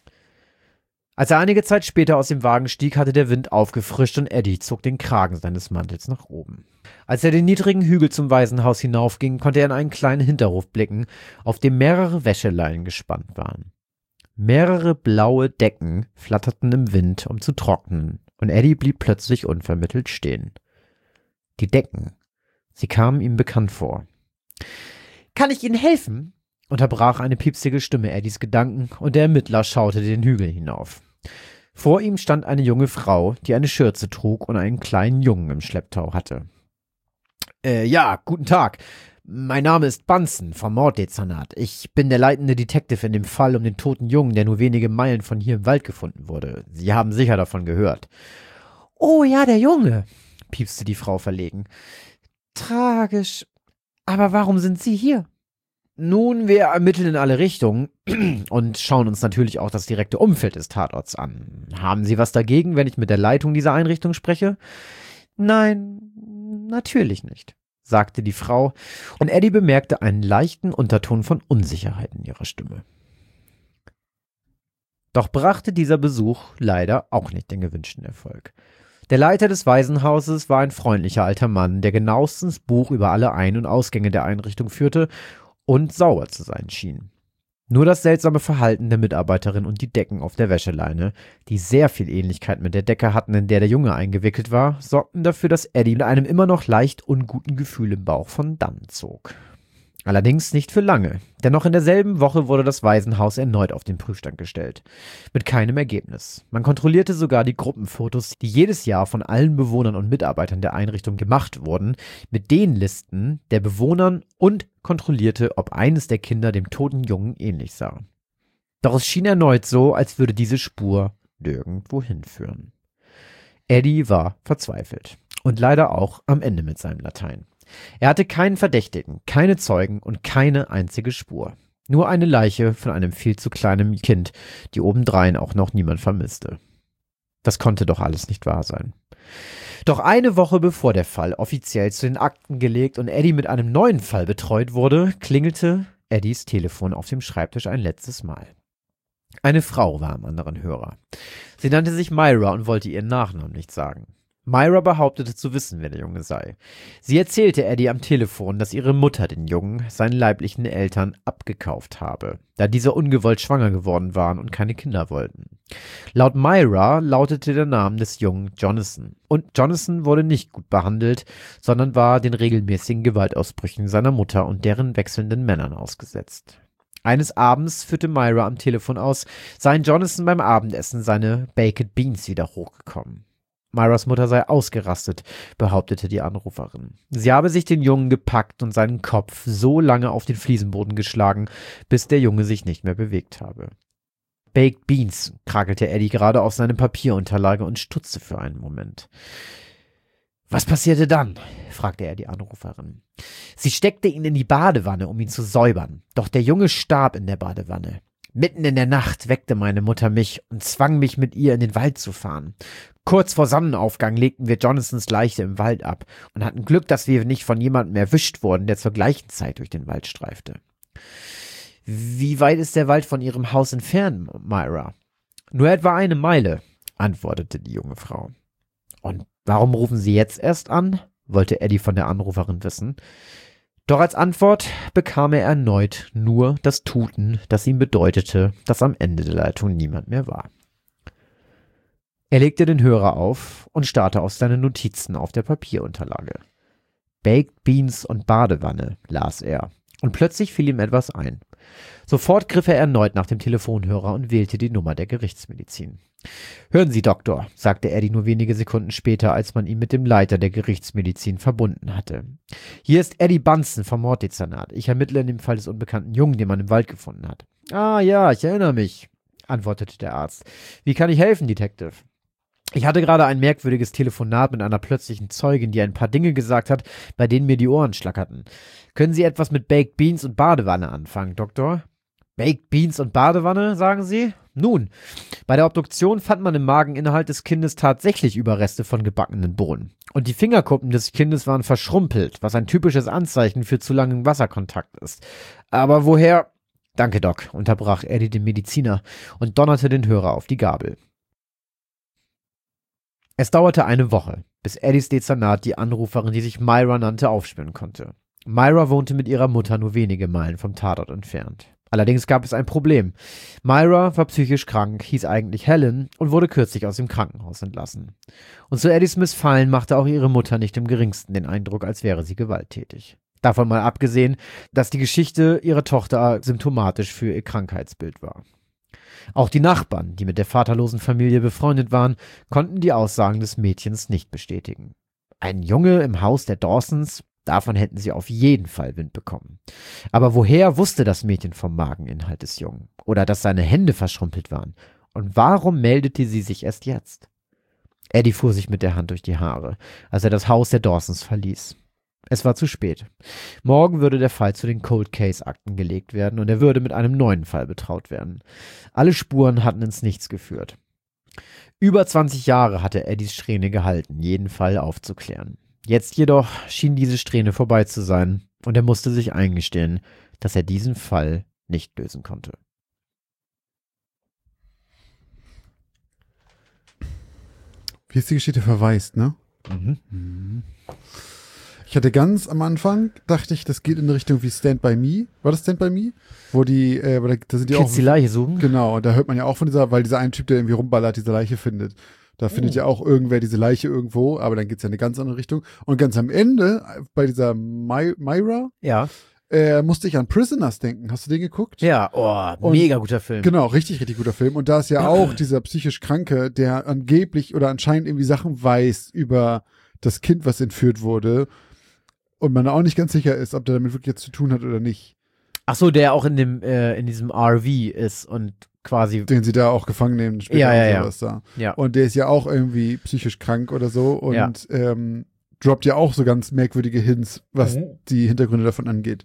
Als er einige Zeit später aus dem Wagen stieg, hatte der Wind aufgefrischt und Eddie zog den Kragen seines Mantels nach oben. Als er den niedrigen Hügel zum Waisenhaus hinaufging, konnte er in einen kleinen Hinterhof blicken, auf dem mehrere Wäscheleinen gespannt waren. Mehrere blaue Decken flatterten im Wind, um zu trocknen, und Eddie blieb plötzlich unvermittelt stehen. Die Decken, sie kamen ihm bekannt vor. »Kann ich Ihnen helfen?« unterbrach eine piepsige Stimme Eddies Gedanken, und der Ermittler schaute den Hügel hinauf. Vor ihm stand eine junge Frau, die eine Schürze trug und einen kleinen Jungen im Schlepptau hatte. Ja, guten Tag. Mein Name ist Bunsen vom Morddezernat. Ich bin der leitende Detective in dem Fall um den toten Jungen, der nur wenige Meilen von hier im Wald gefunden wurde. Sie haben sicher davon gehört.« »Oh ja, der Junge«, piepste die Frau verlegen. »Tragisch. Aber warum sind Sie hier?« »Nun, wir ermitteln in alle Richtungen und schauen uns natürlich auch das direkte Umfeld des Tatorts an. Haben Sie was dagegen, wenn ich mit der Leitung dieser Einrichtung spreche?« »Nein, natürlich nicht«, sagte die Frau, und Eddie bemerkte einen leichten Unterton von Unsicherheit in ihrer Stimme. Doch brachte dieser Besuch leider auch nicht den gewünschten Erfolg. Der Leiter des Waisenhauses war ein freundlicher alter Mann, der genauestens Buch über alle Ein- und Ausgänge der Einrichtung führte und sauber zu sein schien. Nur das seltsame Verhalten der Mitarbeiterin und die Decken auf der Wäscheleine, die sehr viel Ähnlichkeit mit der Decke hatten, in der Junge eingewickelt war, sorgten dafür, dass Eddie mit einem immer noch leicht unguten Gefühl im Bauch von dannen zog. Allerdings nicht für lange, denn noch in derselben Woche wurde das Waisenhaus erneut auf den Prüfstand gestellt. Mit keinem Ergebnis. Man kontrollierte sogar die Gruppenfotos, die jedes Jahr von allen Bewohnern und Mitarbeitern der Einrichtung gemacht wurden, mit den Listen der Bewohnern und kontrollierte, ob eines der Kinder dem toten Jungen ähnlich sah. Doch es schien erneut so, als würde diese Spur nirgendwo hinführen. Eddie war verzweifelt und leider auch am Ende mit seinem Latein. Er hatte keinen Verdächtigen, keine Zeugen und keine einzige Spur. Nur eine Leiche von einem viel zu kleinen Kind, die obendrein auch noch niemand vermisste. Das konnte doch alles nicht wahr sein. Doch eine Woche bevor der Fall offiziell zu den Akten gelegt und Eddie mit einem neuen Fall betreut wurde, klingelte Eddies Telefon auf dem Schreibtisch ein letztes Mal. Eine Frau war am anderen Hörer. Sie nannte sich Myra und wollte ihren Nachnamen nicht sagen. Myra behauptete zu wissen, wer der Junge sei. Sie erzählte Eddie am Telefon, dass ihre Mutter den Jungen seinen leiblichen Eltern abgekauft habe, da diese ungewollt schwanger geworden waren und keine Kinder wollten. Laut Myra lautete der Name des Jungen Jonathan. Und Jonathan wurde nicht gut behandelt, sondern war den regelmäßigen Gewaltausbrüchen seiner Mutter und deren wechselnden Männern ausgesetzt. Eines Abends führte Myra am Telefon aus, seien Jonathan beim Abendessen seine Baked Beans wieder hochgekommen. Myras Mutter sei ausgerastet, behauptete die Anruferin. Sie habe sich den Jungen gepackt und seinen Kopf so lange auf den Fliesenboden geschlagen, bis der Junge sich nicht mehr bewegt habe. Baked Beans, krakelte Eddie gerade auf seine Papierunterlage und stutzte für einen Moment. Was passierte dann? Fragte er die Anruferin. Sie steckte ihn in die Badewanne, um ihn zu säubern. Doch der Junge starb in der Badewanne. Mitten in der Nacht weckte meine Mutter mich und zwang mich, mit ihr in den Wald zu fahren. Kurz vor Sonnenaufgang legten wir Jonathan's Leiche im Wald ab und hatten Glück, dass wir nicht von jemandem erwischt wurden, der zur gleichen Zeit durch den Wald streifte. Wie weit ist der Wald von Ihrem Haus entfernt, Myra? Nur etwa 1 Meile, antwortete die junge Frau. Und warum rufen Sie jetzt erst an? Wollte Eddie von der Anruferin wissen. Doch als Antwort bekam er erneut nur das Tuten, das ihm bedeutete, dass am Ende der Leitung niemand mehr war. Er legte den Hörer auf und starrte auf seine Notizen auf der Papierunterlage. Baked Beans und Badewanne, las er, und plötzlich fiel ihm etwas ein. Sofort griff er erneut nach dem Telefonhörer und wählte die Nummer der Gerichtsmedizin. »Hören Sie, Doktor«, sagte Eddie nur wenige Sekunden später, als man ihn mit dem Leiter der Gerichtsmedizin verbunden hatte. »Hier ist Eddie Bunsen vom Morddezernat. Ich ermittle in dem Fall des unbekannten Jungen, den man im Wald gefunden hat.« »Ah ja, ich erinnere mich«, antwortete der Arzt. »Wie kann ich helfen, Detective?« »Ich hatte gerade ein merkwürdiges Telefonat mit einer plötzlichen Zeugin, die ein paar Dinge gesagt hat, bei denen mir die Ohren schlackerten. Können Sie etwas mit Baked Beans und Badewanne anfangen, Doktor?« »Baked Beans und Badewanne, sagen Sie?« »Nun, bei der Obduktion fand man im Mageninhalt des Kindes tatsächlich Überreste von gebackenen Bohnen. Und die Fingerkuppen des Kindes waren verschrumpelt, was ein typisches Anzeichen für zu langen Wasserkontakt ist. Aber woher?« »Danke, Doc«, unterbrach Eddie den Mediziner und donnerte den Hörer auf die Gabel. Es dauerte eine Woche, bis Eddies Dezernat die Anruferin, die sich Myra nannte, aufspüren konnte. Myra wohnte mit ihrer Mutter nur wenige Meilen vom Tatort entfernt. Allerdings gab es ein Problem. Myra war psychisch krank, hieß eigentlich Helen und wurde kürzlich aus dem Krankenhaus entlassen. Und zu Eddies Missfallen machte auch ihre Mutter nicht im geringsten den Eindruck, als wäre sie gewalttätig. Davon mal abgesehen, dass die Geschichte ihrer Tochter symptomatisch für ihr Krankheitsbild war. Auch die Nachbarn, die mit der vaterlosen Familie befreundet waren, konnten die Aussagen des Mädchens nicht bestätigen. Ein Junge im Haus der Dawsons, davon hätten sie auf jeden Fall Wind bekommen. Aber woher wusste das Mädchen vom Mageninhalt des Jungen? Oder dass seine Hände verschrumpelt waren? Und warum meldete sie sich erst jetzt? Eddie fuhr sich mit der Hand durch die Haare, als er das Haus der Dawsons verließ. Es war zu spät. Morgen würde der Fall zu den Cold Case Akten gelegt werden und er würde mit einem neuen Fall betraut werden. Alle Spuren hatten ins Nichts geführt. Über 20 Jahre hatte Eddies Strähne gehalten, jeden Fall aufzuklären. Jetzt jedoch schien diese Strähne vorbei zu sein und er musste sich eingestehen, dass er diesen Fall nicht lösen konnte. Wie ist die Geschichte verwaist, ne? Mhm. Ich hatte ganz am Anfang, dachte ich, das geht in eine Richtung wie Stand By Me. War das Stand By Me? Wo die, da sind die Kids auch. Die Leiche suchen? Genau, und da hört man ja auch von weil dieser eine Typ, der irgendwie rumballert, diese Leiche findet. Da findet ja auch irgendwer diese Leiche irgendwo, aber dann geht's ja in eine ganz andere Richtung. Und ganz am Ende, bei dieser Myra, Ja. musste ich an Prisoners denken. Hast du den geguckt? Ja, oh, mega guter Film. Genau, richtig, richtig guter Film. Und da ist ja auch dieser psychisch Kranke, der angeblich oder anscheinend irgendwie Sachen weiß über das Kind, was entführt wurde. Und man auch nicht ganz sicher ist, ob der damit wirklich jetzt zu tun hat oder nicht. Ach so, der auch in diesem RV ist und quasi. Den sie da auch gefangen nehmen später Ja. sowas da. Ja. Und der ist ja auch irgendwie psychisch krank oder so und droppt ja auch so ganz merkwürdige Hints, was die Hintergründe davon angeht.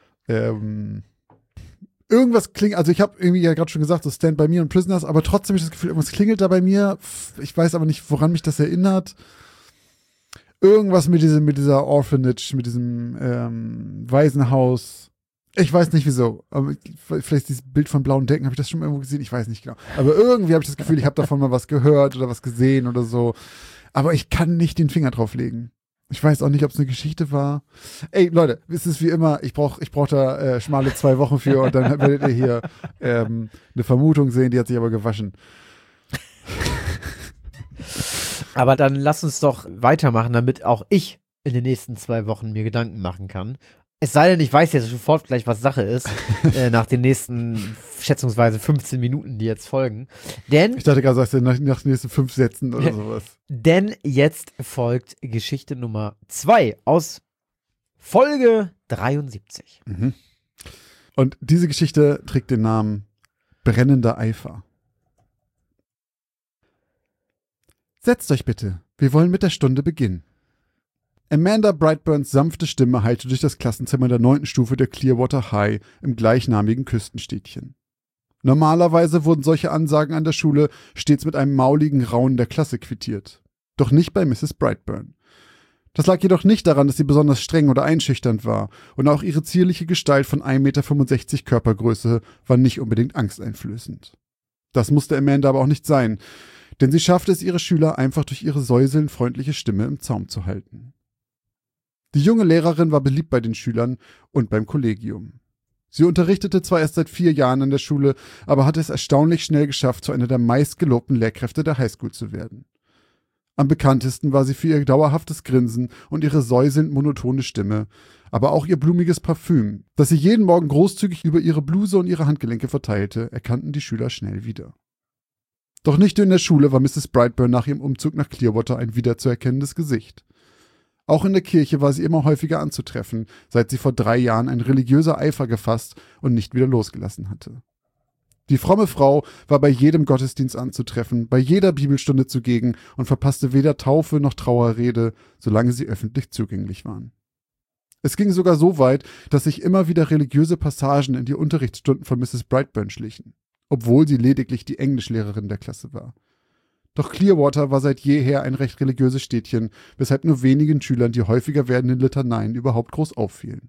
Irgendwas klingt, also ich habe irgendwie ja gerade schon gesagt, so Stand By Me und Prisoners, aber trotzdem habe ich das Gefühl, irgendwas klingelt da bei mir. Ich weiß aber nicht, woran mich das erinnert. Irgendwas mit dieser Orphanage, mit diesem Waisenhaus. Ich weiß nicht wieso. Aber vielleicht dieses Bild von blauen Decken, habe ich das schon mal irgendwo gesehen? Ich weiß nicht genau. Aber irgendwie habe ich das Gefühl, ich habe davon mal was gehört oder was gesehen oder so. Aber ich kann nicht den Finger drauf legen. Ich weiß auch nicht, ob es eine Geschichte war. Ey, Leute, es ist wie immer, ich brauch da schmale 2 Wochen für und dann werdet ihr hier eine Vermutung sehen, die hat sich aber gewaschen. Aber dann lass uns doch weitermachen, damit auch ich in den nächsten 2 Wochen mir Gedanken machen kann. Es sei denn, ich weiß jetzt sofort gleich, was Sache ist, nach den nächsten schätzungsweise 15 Minuten, die jetzt folgen. Denn Ich dachte gerade, sagst du nach den nächsten 5 Sätzen oder sowas. Denn jetzt folgt Geschichte Nummer 2 aus Folge 73. Mhm. Und diese Geschichte trägt den Namen Brennender Eifer. Setzt euch bitte, wir wollen mit der Stunde beginnen. Amanda Brightburns sanfte Stimme hallte durch das Klassenzimmer der 9. Stufe der Clearwater High im gleichnamigen Küstenstädtchen. Normalerweise wurden solche Ansagen an der Schule stets mit einem mauligen Raunen der Klasse quittiert. Doch nicht bei Mrs. Brightburn. Das lag jedoch nicht daran, dass sie besonders streng oder einschüchternd war, und auch ihre zierliche Gestalt von 1,65 Meter Körpergröße war nicht unbedingt angsteinflößend. Das musste Amanda aber auch nicht sein, denn sie schaffte es, ihre Schüler einfach durch ihre säuselnd freundliche Stimme im Zaum zu halten. Die junge Lehrerin war beliebt bei den Schülern und beim Kollegium. Sie unterrichtete zwar erst seit 4 Jahren an der Schule, aber hatte es erstaunlich schnell geschafft, zu einer der meistgelobten Lehrkräfte der Highschool zu werden. Am bekanntesten war sie für ihr dauerhaftes Grinsen und ihre säuselnd monotone Stimme, aber auch ihr blumiges Parfüm, das sie jeden Morgen großzügig über ihre Bluse und ihre Handgelenke verteilte, erkannten die Schüler schnell wieder. Doch nicht nur in der Schule war Mrs. Brightburn nach ihrem Umzug nach Clearwater ein wiederzuerkennendes Gesicht. Auch in der Kirche war sie immer häufiger anzutreffen, seit sie vor 3 Jahren ein religiöser Eifer gefasst und nicht wieder losgelassen hatte. Die fromme Frau war bei jedem Gottesdienst anzutreffen, bei jeder Bibelstunde zugegen und verpasste weder Taufe noch Trauerrede, solange sie öffentlich zugänglich waren. Es ging sogar so weit, dass sich immer wieder religiöse Passagen in die Unterrichtsstunden von Mrs. Brightburn schlichen, obwohl sie lediglich die Englischlehrerin der Klasse war. Doch Clearwater war seit jeher ein recht religiöses Städtchen, weshalb nur wenigen Schülern die häufiger werdenden Litaneien überhaupt groß auffielen.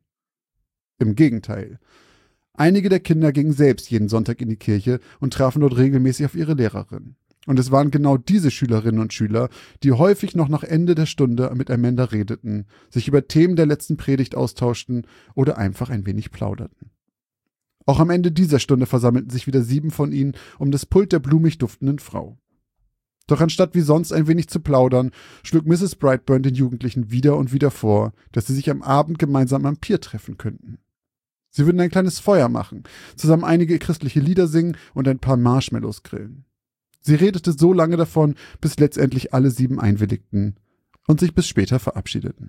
Im Gegenteil. Einige der Kinder gingen selbst jeden Sonntag in die Kirche und trafen dort regelmäßig auf ihre Lehrerin. Und es waren genau diese Schülerinnen und Schüler, die häufig noch nach Ende der Stunde mit Amanda redeten, sich über Themen der letzten Predigt austauschten oder einfach ein wenig plauderten. Auch am Ende dieser Stunde versammelten sich wieder 7 von ihnen um das Pult der blumig duftenden Frau. Doch anstatt wie sonst ein wenig zu plaudern, schlug Mrs. Brightburn den Jugendlichen wieder und wieder vor, dass sie sich am Abend gemeinsam am Pier treffen könnten. Sie würden ein kleines Feuer machen, zusammen einige christliche Lieder singen und ein paar Marshmallows grillen. Sie redete so lange davon, bis letztendlich alle 7 einwilligten und sich bis später verabschiedeten.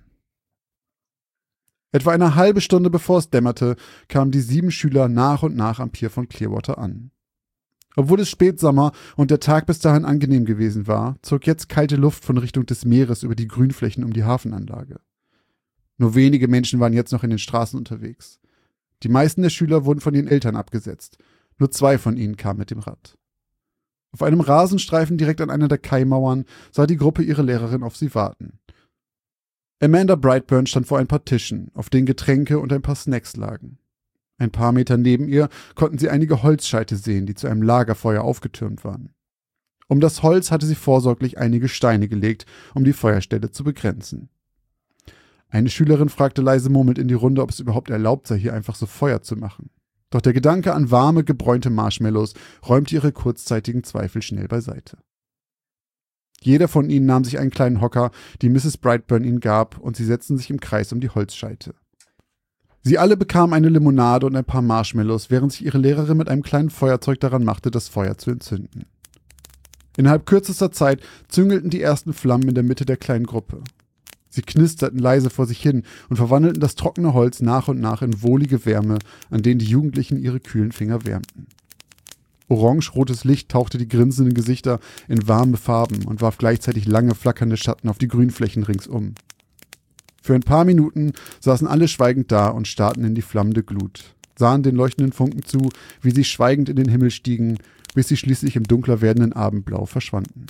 Etwa eine halbe Stunde bevor es dämmerte, kamen die 7 Schüler nach und nach am Pier von Clearwater an. Obwohl es Spätsommer und der Tag bis dahin angenehm gewesen war, zog jetzt kalte Luft von Richtung des Meeres über die Grünflächen um die Hafenanlage. Nur wenige Menschen waren jetzt noch in den Straßen unterwegs. Die meisten der Schüler wurden von ihren Eltern abgesetzt. Nur 2 von ihnen kamen mit dem Rad. Auf einem Rasenstreifen direkt an einer der Kaimauern sah die Gruppe ihre Lehrerin auf sie warten. Amanda Brightburn stand vor ein paar Tischen, auf denen Getränke und ein paar Snacks lagen. Ein paar Meter neben ihr konnten sie einige Holzscheite sehen, die zu einem Lagerfeuer aufgetürmt waren. Um das Holz hatte sie vorsorglich einige Steine gelegt, um die Feuerstelle zu begrenzen. Eine Schülerin fragte leise murmelnd in die Runde, ob es überhaupt erlaubt sei, hier einfach so Feuer zu machen. Doch der Gedanke an warme, gebräunte Marshmallows räumte ihre kurzzeitigen Zweifel schnell beiseite. Jeder von ihnen nahm sich einen kleinen Hocker, die Mrs. Brightburn ihnen gab, und sie setzten sich im Kreis um die Holzscheite. Sie alle bekamen eine Limonade und ein paar Marshmallows, während sich ihre Lehrerin mit einem kleinen Feuerzeug daran machte, das Feuer zu entzünden. Innerhalb kürzester Zeit züngelten die ersten Flammen in der Mitte der kleinen Gruppe. Sie knisterten leise vor sich hin und verwandelten das trockene Holz nach und nach in wohlige Wärme, an denen die Jugendlichen ihre kühlen Finger wärmten. Orange-rotes Licht tauchte die grinsenden Gesichter in warme Farben und warf gleichzeitig lange flackernde Schatten auf die Grünflächen ringsum. Für ein paar Minuten saßen alle schweigend da und starrten in die flammende Glut, sahen den leuchtenden Funken zu, wie sie schweigend in den Himmel stiegen, bis sie schließlich im dunkler werdenden Abendblau verschwanden.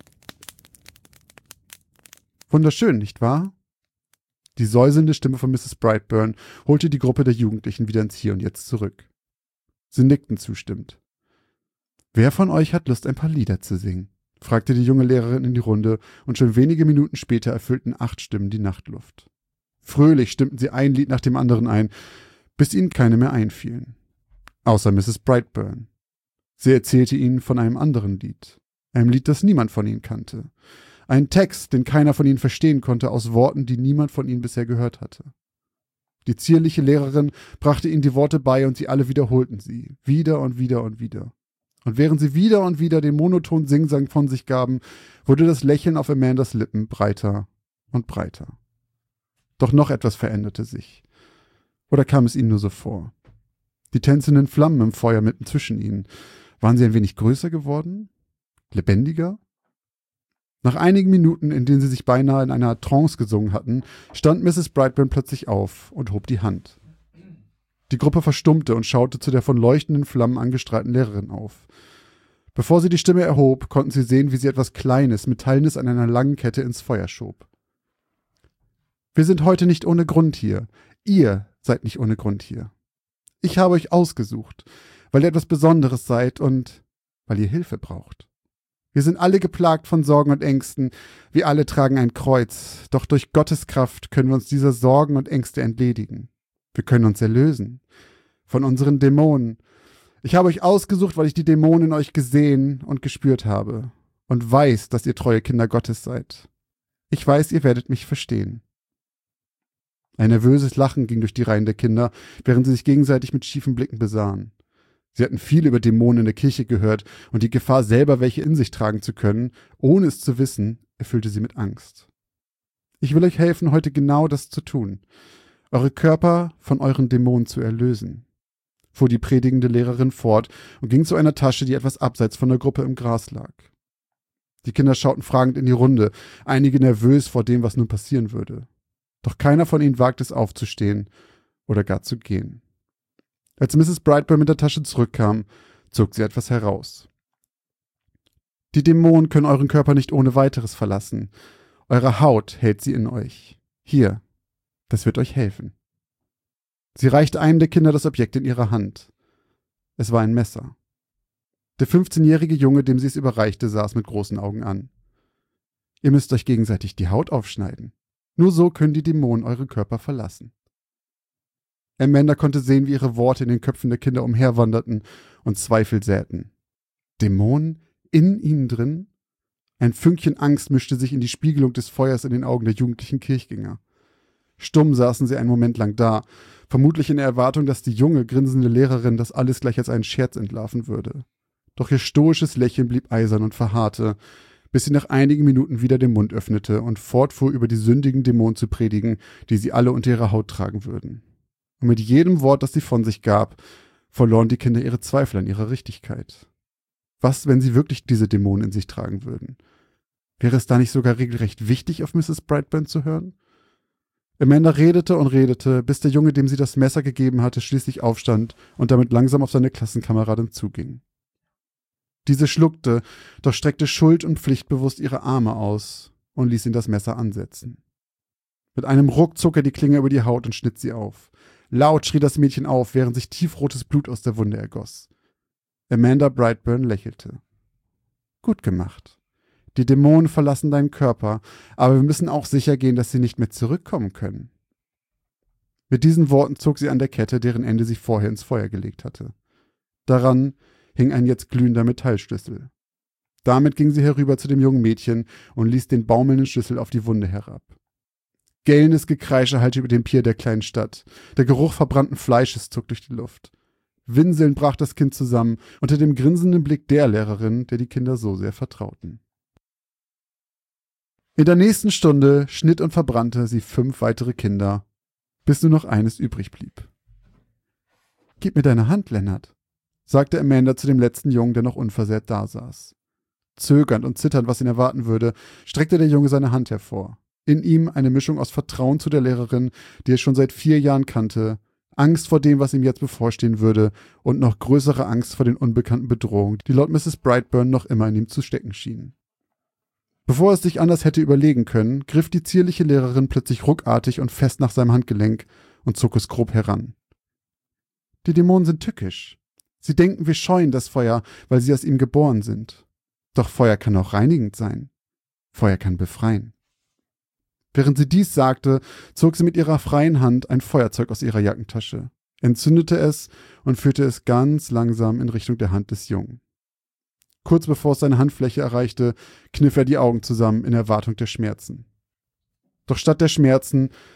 Wunderschön, nicht wahr? Die säuselnde Stimme von Mrs. Brightburn holte die Gruppe der Jugendlichen wieder ins Hier und Jetzt zurück. Sie nickten zustimmend. »Wer von euch hat Lust, ein paar Lieder zu singen?« fragte die junge Lehrerin in die Runde, und schon wenige Minuten später erfüllten 8 Stimmen die Nachtluft. Fröhlich stimmten sie ein Lied nach dem anderen ein, bis ihnen keine mehr einfielen. Außer Mrs. Brightburn. Sie erzählte ihnen von einem anderen Lied. Einem Lied, das niemand von ihnen kannte. Ein Text, den keiner von ihnen verstehen konnte, aus Worten, die niemand von ihnen bisher gehört hatte. Die zierliche Lehrerin brachte ihnen die Worte bei und sie alle wiederholten sie, wieder und wieder und wieder. Und während sie wieder und wieder den monotonen Singsang von sich gaben, wurde das Lächeln auf Amandas Lippen breiter und breiter. Doch noch etwas veränderte sich. Oder kam es ihnen nur so vor? Die tänzelnden Flammen im Feuer mitten zwischen ihnen, waren sie ein wenig größer geworden? Lebendiger? Nach einigen Minuten, in denen sie sich beinahe in einer Trance gesungen hatten, stand Mrs. Brightburn plötzlich auf und hob die Hand. Die Gruppe verstummte und schaute zu der von leuchtenden Flammen angestrahlten Lehrerin auf. Bevor sie die Stimme erhob, konnten sie sehen, wie sie etwas Kleines, Metallenes an einer langen Kette ins Feuer schob. Wir sind heute nicht ohne Grund hier. Ihr seid nicht ohne Grund hier. Ich habe euch ausgesucht, weil ihr etwas Besonderes seid und weil ihr Hilfe braucht. Wir sind alle geplagt von Sorgen und Ängsten. Wir alle tragen ein Kreuz. Doch durch Gottes Kraft können wir uns dieser Sorgen und Ängste entledigen. Wir können uns erlösen. Von unseren Dämonen. Ich habe euch ausgesucht, weil ich die Dämonen in euch gesehen und gespürt habe. Und weiß, dass ihr treue Kinder Gottes seid. Ich weiß, ihr werdet mich verstehen. Ein nervöses Lachen ging durch die Reihen der Kinder, während sie sich gegenseitig mit schiefen Blicken besahen. Sie hatten viel über Dämonen in der Kirche gehört und die Gefahr, selber welche in sich tragen zu können, ohne es zu wissen, erfüllte sie mit Angst. Ich will euch helfen, heute genau das zu tun. Eure Körper von euren Dämonen zu erlösen, fuhr die predigende Lehrerin fort und ging zu einer Tasche, die etwas abseits von der Gruppe im Gras lag. Die Kinder schauten fragend in die Runde, einige nervös vor dem, was nun passieren würde. Doch keiner von ihnen wagte es aufzustehen oder gar zu gehen. Als Mrs. Brightburn mit der Tasche zurückkam, zog sie etwas heraus. Die Dämonen können euren Körper nicht ohne weiteres verlassen. Eure Haut hält sie in euch. Hier, das wird euch helfen. Sie reichte einem der Kinder das Objekt in ihrer Hand. Es war ein Messer. Der 15-jährige Junge, dem sie es überreichte, sah es mit großen Augen an. Ihr müsst euch gegenseitig die Haut aufschneiden. Nur so können die Dämonen eure Körper verlassen. Amanda konnte sehen, wie ihre Worte in den Köpfen der Kinder umherwanderten und Zweifel säten. Dämonen in ihnen drin? Ein Fünkchen Angst mischte sich in die Spiegelung des Feuers in den Augen der jugendlichen Kirchgänger. Stumm saßen sie einen Moment lang da, vermutlich in der Erwartung, dass die junge, grinsende Lehrerin das alles gleich als einen Scherz entlarven würde. Doch ihr stoisches Lächeln blieb eisern und verharrte, bis sie nach einigen Minuten wieder den Mund öffnete und fortfuhr, über die sündigen Dämonen zu predigen, die sie alle unter ihrer Haut tragen würden. Und mit jedem Wort, das sie von sich gab, verloren die Kinder ihre Zweifel an ihrer Richtigkeit. Was, wenn sie wirklich diese Dämonen in sich tragen würden? Wäre es da nicht sogar regelrecht wichtig, auf Mrs. Brightburn zu hören? Amanda redete und redete, bis der Junge, dem sie das Messer gegeben hatte, schließlich aufstand und damit langsam auf seine Klassenkameradin zuging. Diese schluckte, doch streckte schuld- und pflichtbewusst ihre Arme aus und ließ ihn das Messer ansetzen. Mit einem Ruck zog er die Klinge über die Haut und schnitt sie auf. Laut schrie das Mädchen auf, während sich tiefrotes Blut aus der Wunde ergoss. Amanda Brightburn lächelte. Gut gemacht. Die Dämonen verlassen deinen Körper, aber wir müssen auch sicher gehen, dass sie nicht mehr zurückkommen können. Mit diesen Worten zog sie an der Kette, deren Ende sie vorher ins Feuer gelegt hatte. Daran hing ein jetzt glühender Metallschlüssel. Damit ging sie herüber zu dem jungen Mädchen und ließ den baumelnden Schlüssel auf die Wunde herab. Gellendes Gekreische hallte über den Pier der kleinen Stadt. Der Geruch verbrannten Fleisches zog durch die Luft. Winselnd brach das Kind zusammen unter dem grinsenden Blick der Lehrerin, der die Kinder so sehr vertrauten. In der nächsten Stunde schnitt und verbrannte sie 5 weitere Kinder, bis nur noch eines übrig blieb. »Gib mir deine Hand, Lennart«, sagte Amanda zu dem letzten Jungen, der noch unversehrt dasaß. Zögernd und zitternd, was ihn erwarten würde, streckte der Junge seine Hand hervor. In ihm eine Mischung aus Vertrauen zu der Lehrerin, die er schon seit 4 Jahren kannte, Angst vor dem, was ihm jetzt bevorstehen würde, und noch größere Angst vor den unbekannten Bedrohungen, die laut Mrs. Brightburn noch immer in ihm zu stecken schienen. Bevor es sich anders hätte überlegen können, griff die zierliche Lehrerin plötzlich ruckartig und fest nach seinem Handgelenk und zog es grob heran. Die Dämonen sind tückisch. Sie denken, wir scheuen das Feuer, weil sie aus ihm geboren sind. Doch Feuer kann auch reinigend sein. Feuer kann befreien. Während sie dies sagte, zog sie mit ihrer freien Hand ein Feuerzeug aus ihrer Jackentasche, entzündete es und führte es ganz langsam in Richtung der Hand des Jungen. Kurz bevor es seine Handfläche erreichte, kniff er die Augen zusammen in Erwartung der Schmerzen. Doch statt der Schmerzen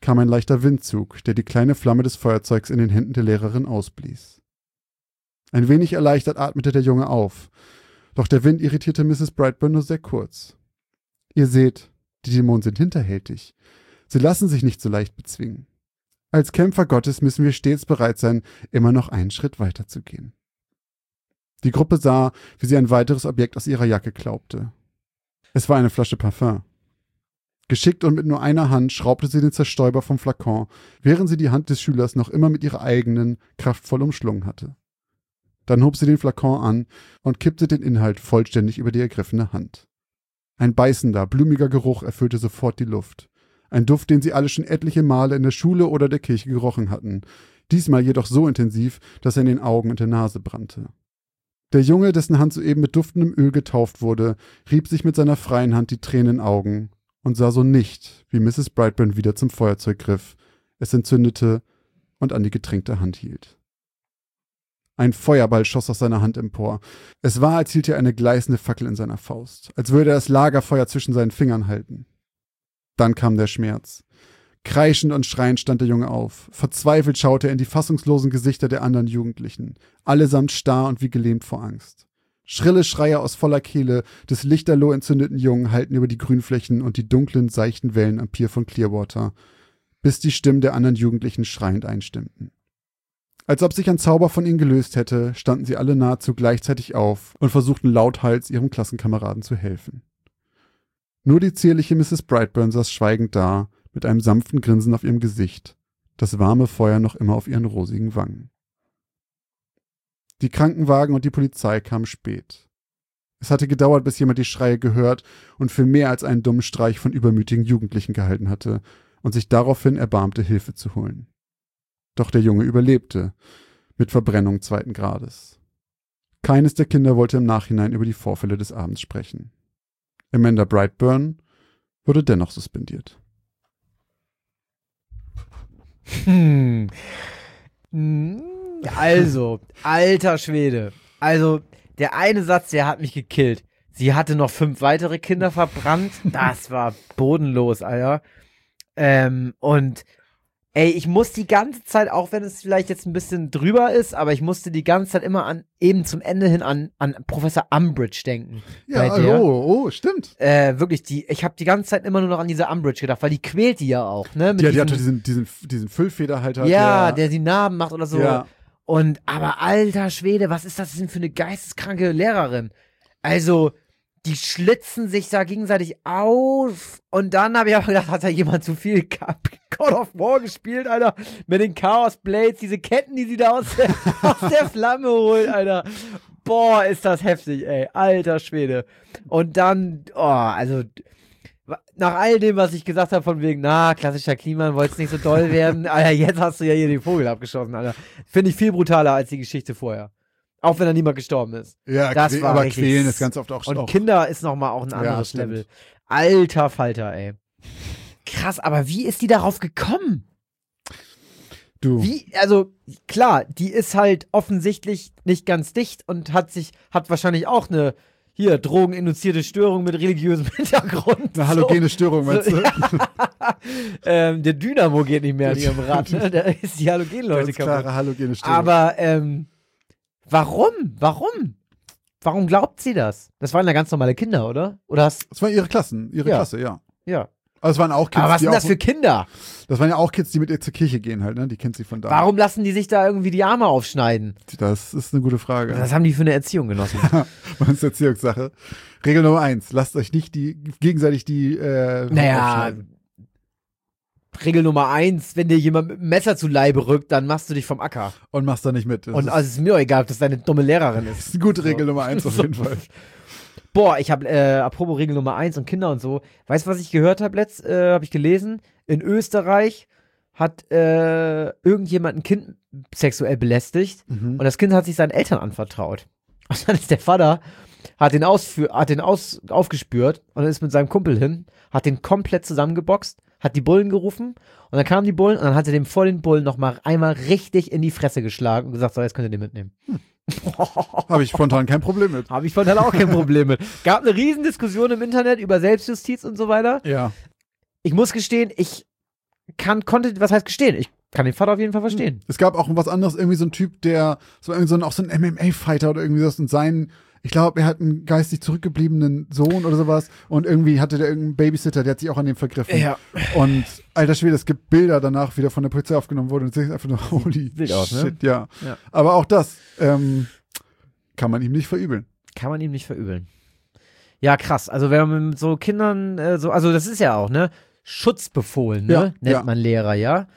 kam ein leichter Windzug, der die kleine Flamme des Feuerzeugs in den Händen der Lehrerin ausblies. Ein wenig erleichtert atmete der Junge auf, doch der Wind irritierte Mrs. Brightburn nur sehr kurz. Ihr seht, die Dämonen sind hinterhältig. Sie lassen sich nicht so leicht bezwingen. Als Kämpfer Gottes müssen wir stets bereit sein, immer noch einen Schritt weiterzugehen. Die Gruppe sah, wie sie ein weiteres Objekt aus ihrer Jacke klaubte. Es war eine Flasche Parfum. Geschickt und mit nur einer Hand schraubte sie den Zerstäuber vom Flakon, während sie die Hand des Schülers noch immer mit ihrer eigenen kraftvoll umschlungen hatte. Dann hob sie den Flakon an und kippte den Inhalt vollständig über die ergriffene Hand. Ein beißender, blumiger Geruch erfüllte sofort die Luft. Ein Duft, den sie alle schon etliche Male in der Schule oder der Kirche gerochen hatten, diesmal jedoch so intensiv, dass er in den Augen und der Nase brannte. Der Junge, dessen Hand soeben mit duftendem Öl getauft wurde, rieb sich mit seiner freien Hand die Tränen in den Augen und sah so nicht, wie Mrs. Brightburn wieder zum Feuerzeug griff, es entzündete und an die getränkte Hand hielt. Ein Feuerball schoss aus seiner Hand empor. Es war, als hielt er eine gleißende Fackel in seiner Faust, als würde er das Lagerfeuer zwischen seinen Fingern halten. Dann kam der Schmerz. Kreischend und schreiend stand der Junge auf. Verzweifelt schaute er in die fassungslosen Gesichter der anderen Jugendlichen, allesamt starr und wie gelähmt vor Angst. Schrille Schreie aus voller Kehle des lichterloh entzündeten Jungen hallten über die Grünflächen und die dunklen, seichten Wellen am Pier von Clearwater, bis die Stimmen der anderen Jugendlichen schreiend einstimmten. Als ob sich ein Zauber von ihnen gelöst hätte, standen sie alle nahezu gleichzeitig auf und versuchten lauthals ihrem Klassenkameraden zu helfen. Nur die zierliche Mrs. Brightburn saß schweigend da, mit einem sanften Grinsen auf ihrem Gesicht, das warme Feuer noch immer auf ihren rosigen Wangen. Die Krankenwagen und die Polizei kamen spät. Es hatte gedauert, bis jemand die Schreie gehört und für mehr als einen dummen Streich von übermütigen Jugendlichen gehalten hatte und sich daraufhin erbarmte, Hilfe zu holen. Doch der Junge überlebte, mit Verbrennung 2. Grades. Keines der Kinder wollte im Nachhinein über die Vorfälle des Abends sprechen. Amanda Brightburn wurde dennoch suspendiert. Also, alter Schwede. Also, der eine Satz, der hat mich gekillt. Sie hatte noch 5 weitere Kinder verbrannt. Das war bodenlos, Alter. Und ey, ich muss die ganze Zeit, auch wenn es vielleicht jetzt ein bisschen drüber ist, aber ich musste die ganze Zeit immer eben zum Ende hin an Professor Umbridge denken. Ja, oh, stimmt. Wirklich, ich habe die ganze Zeit immer nur noch an diese Umbridge gedacht, weil die quält die ja auch, ne? Die hatte diesen Füllfederhalter. Ja, der die Narben macht oder so. Ja. Aber alter Schwede, was ist das denn für eine geisteskranke Lehrerin? Also, die schlitzen sich da gegenseitig auf. Und dann habe ich aber gedacht, hat da jemand zu viel God of War gespielt, Alter. Mit den Chaos Blades, diese Ketten, die sie da aus der Flamme holt, Alter. Boah, ist das heftig, ey. Alter Schwede. Und dann, also, nach all dem, was ich gesagt habe, von wegen, klassischer Kliman, wollt's nicht so doll werden. Alter, jetzt hast du ja hier den Vogel abgeschossen, Alter. Finde ich viel brutaler als die Geschichte vorher. Auch wenn da niemand gestorben ist. Ja, das war aber richtig. quälen ist ganz oft auch Und Kinder ist nochmal auch ein anderes Level. Alter Falter, ey. Krass, aber wie ist die darauf gekommen? Du. Also, klar, die ist halt offensichtlich nicht ganz dicht und hat wahrscheinlich auch eine drogeninduzierte Störung mit religiösem Hintergrund. Eine halogene Störung, meinst du? Der Dynamo geht nicht mehr an ihrem Rad, ne? Da ist die Halogenleute kaputt. Klare halogene Störung. Aber, warum? Warum glaubt sie das? Das waren ja ganz normale Kinder, oder? Das waren ihre Klasse, ja. Ja. Also es waren auch Kids, aber was sind das für Kinder? Das waren ja auch Kids, die mit ihr zur Kirche gehen halt, ne? Die kennt sie von da. Warum lassen die sich da irgendwie die Arme aufschneiden? Das ist eine gute Frage. Was haben die für eine Erziehung genossen? Das ist Erziehungssache. Regel Nummer 1, lasst euch nicht gegenseitig die aufschneiden. Regel Nummer 1, wenn dir jemand mit dem Messer zu Leibe rückt, dann machst du dich vom Acker. Und machst da nicht mit. Und also ist mir auch egal, ob das deine dumme Lehrerin ist. Das ist eine gute Regel Nummer 1 auf jeden Fall. Boah, ich habe, apropos Regel Nummer 1 und Kinder und so, weißt du, was ich gehört habe habe ich gelesen? In Österreich hat irgendjemand ein Kind sexuell belästigt und das Kind hat sich seinen Eltern anvertraut. Und dann ist der Vater, hat den aufgespürt und dann ist mit seinem Kumpel hin, hat den komplett zusammengeboxt, hat die Bullen gerufen und dann kamen die Bullen und dann hat er dem vor den Bullen nochmal einmal richtig in die Fresse geschlagen und gesagt, so, jetzt könnt ihr den mitnehmen. Habe ich spontan kein Problem mit. Habe ich spontan auch kein Problem mit. Gab eine riesen Diskussion im Internet über Selbstjustiz und so weiter. Ja. Ich muss gestehen, ich was heißt gestehen? Ich kann den Vater auf jeden Fall verstehen. Es gab auch was anderes, irgendwie so ein Typ, der so auch so ein MMA-Fighter oder irgendwie das und ich glaube, er hat einen geistig zurückgebliebenen Sohn oder sowas und irgendwie hatte der irgendeinen Babysitter, der hat sich auch an dem vergriffen. Ja. Und alter Schwede, es gibt Bilder danach, wie der von der Polizei aufgenommen wurde und es ist einfach nur holy wild aus, ne? shit, ja. Aber auch das kann man ihm nicht verübeln. Kann man ihm nicht verübeln. Ja, krass. Also wenn man mit so Kindern also das ist ja auch, ne? Schutzbefohlen, ne? Nennt man Lehrer, ja.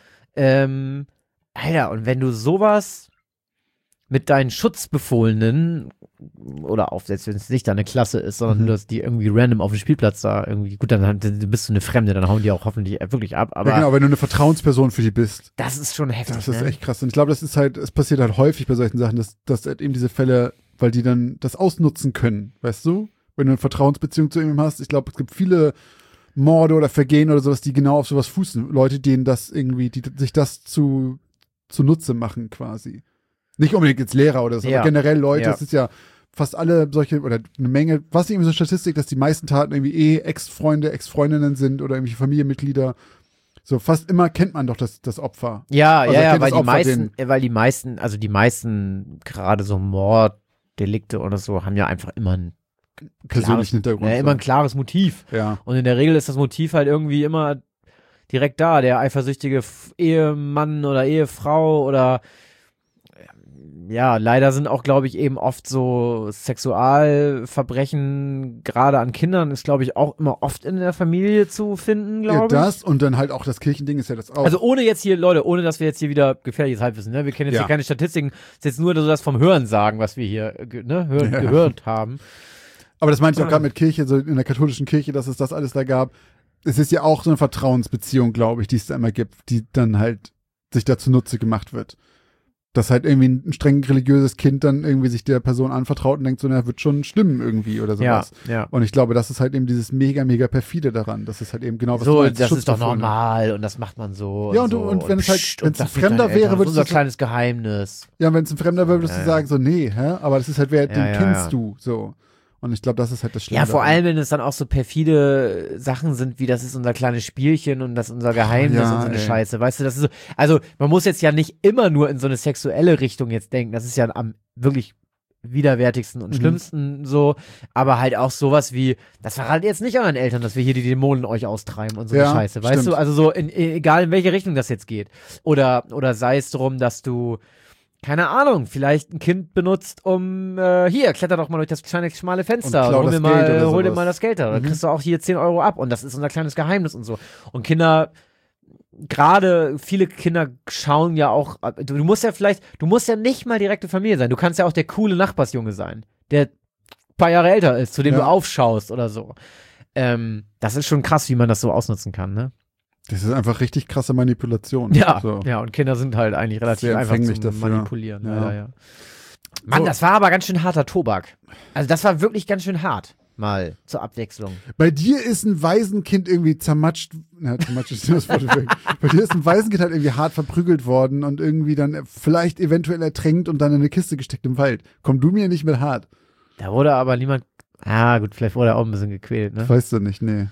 Alter, und wenn du sowas mit deinen Schutzbefohlenen oder selbst wenn es nicht deine Klasse ist, sondern du hast die irgendwie random auf dem Spielplatz da irgendwie, gut, dann bist du eine Fremde, dann hauen die auch hoffentlich wirklich ab, aber. Ja, genau, wenn du eine Vertrauensperson für die bist. Das ist schon heftig. Das ist echt krass. Und ich glaube, es passiert halt häufig bei solchen Sachen, dass halt eben diese Fälle, weil die dann das ausnutzen können, weißt du? Wenn du eine Vertrauensbeziehung zu ihm hast, ich glaube, es gibt viele Morde oder Vergehen oder sowas, die genau auf sowas fußen. Leute, denen das irgendwie, die sich das zunutze machen quasi. Nicht unbedingt jetzt Lehrer oder so, aber generell Leute, es ist ja fast alle solche, oder eine Menge, was irgendwie so eine Statistik, dass die meisten Taten irgendwie Ex-Freunde, Ex-Freundinnen sind oder irgendwie Familienmitglieder. So, fast immer kennt man doch das Opfer. Ja, weil die meisten, gerade so Morddelikte oder so, haben ja einfach immer ein persönlichen Hintergrund. Immer ein klares Motiv. Ja. Und in der Regel ist das Motiv halt irgendwie immer direkt da, der eifersüchtige Ehemann oder Ehefrau oder ja, leider sind auch, glaube ich, eben oft so Sexualverbrechen, gerade an Kindern, ist, glaube ich, auch immer oft in der Familie zu finden, glaube ich. Ja, das und dann halt auch das Kirchending ist ja das auch. Also ohne jetzt hier, Leute, ohne dass wir jetzt hier wieder gefährliches Halbwissen, ne? Wir kennen jetzt hier keine Statistiken, ist jetzt nur so das vom Hören sagen, was wir hier gehört haben. Aber das meinte ich auch gerade mit Kirche, so in der katholischen Kirche, dass es das alles da gab. Es ist ja auch so eine Vertrauensbeziehung, glaube ich, die es da immer gibt, die dann halt sich da zunutze gemacht wird. Dass halt irgendwie ein streng religiöses Kind dann irgendwie sich der Person anvertraut und denkt so, na, wird schon stimmen irgendwie oder sowas. Ja. Und ich glaube, das ist halt eben dieses mega, mega perfide daran. Das ist halt eben genau, was so, du meinst, das ist doch normal und das macht man so. Ja, und wenn es halt, wenn es ein Fremder wäre, würdest du. So ein kleines Geheimnis. Ja, wenn es ein Fremder wäre, würdest du sagen, so, nee, aber das ist halt, den kennst du, so. Und ich glaube, das ist halt das Schlimme. Ja, vor allem, wenn es dann auch so perfide Sachen sind, wie das ist unser kleines Spielchen und das ist unser Geheimnis und so eine Scheiße. Weißt du, das ist so, also man muss jetzt ja nicht immer nur in so eine sexuelle Richtung jetzt denken. Das ist ja am wirklich widerwärtigsten und schlimmsten so, aber halt auch sowas wie, das verratet jetzt nicht euren Eltern, dass wir hier die Dämonen euch austreiben und so eine Scheiße. Weißt du, also so, egal in welche Richtung das jetzt geht. Oder sei es darum, dass du keine Ahnung, vielleicht ein Kind benutzt, hier, kletter doch mal durch das kleine, schmale Fenster und hol dir mal das Geld da. Dann kriegst du auch hier 10 Euro ab und das ist unser kleines Geheimnis und so. Und Kinder, gerade viele Kinder schauen ja auch, du musst ja nicht mal direkte Familie sein, du kannst ja auch der coole Nachbarsjunge sein, der ein paar Jahre älter ist, zu dem du aufschaust oder so. Das ist schon krass, wie man das so ausnutzen kann, ne? Das ist einfach richtig krasse Manipulation. Ja, so. Ja, und Kinder sind halt eigentlich relativ einfach zu manipulieren. Ja. Mann, das war aber ganz schön harter Tobak. Also das war wirklich ganz schön hart, mal zur Abwechslung. Bei dir ist ein Waisenkind irgendwie zermatscht ist das Wort weg. Bei dir ist ein Waisenkind halt irgendwie hart verprügelt worden und irgendwie dann vielleicht eventuell ertränkt und dann in eine Kiste gesteckt im Wald. Komm du mir nicht mit hart. Da wurde aber niemand, gut, vielleicht wurde er auch ein bisschen gequält, ne? Weißt du nicht, nee.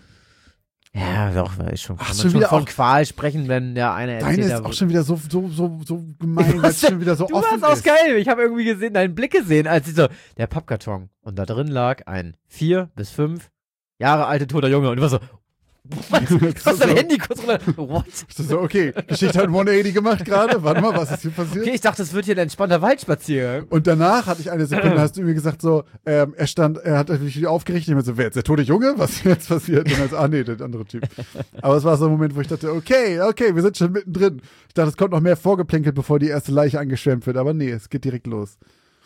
Ja, doch, ist schon. Kann man schon von Qual sprechen, wenn der eine erzählt. Deine ist auch schon wieder so gemein, weil es schon wieder so offen ist. Du warst auch geil. Ich habe irgendwie deinen Blick gesehen, als der Pappkarton. Und da drin lag ein 4 bis 5 Jahre alter toter Junge. Und du warst so, was dein Handy kurz runter. What? So, okay, Geschichte hat 180 gemacht gerade. Warte mal, was ist hier passiert? Okay, ich dachte, es wird hier ein entspannter Waldspaziergang. Und danach hatte ich eine Sekunde, hast du mir gesagt so, er hat mich aufgerichtet. Ich mir so, wer jetzt der tote Junge? Was ist jetzt passiert? Und dann nee, der andere Typ. Aber es war so ein Moment, wo ich dachte, okay, wir sind schon mittendrin. Ich dachte, es kommt noch mehr vorgeplänkelt, bevor die erste Leiche angeschwemmt wird. Aber nee, es geht direkt los.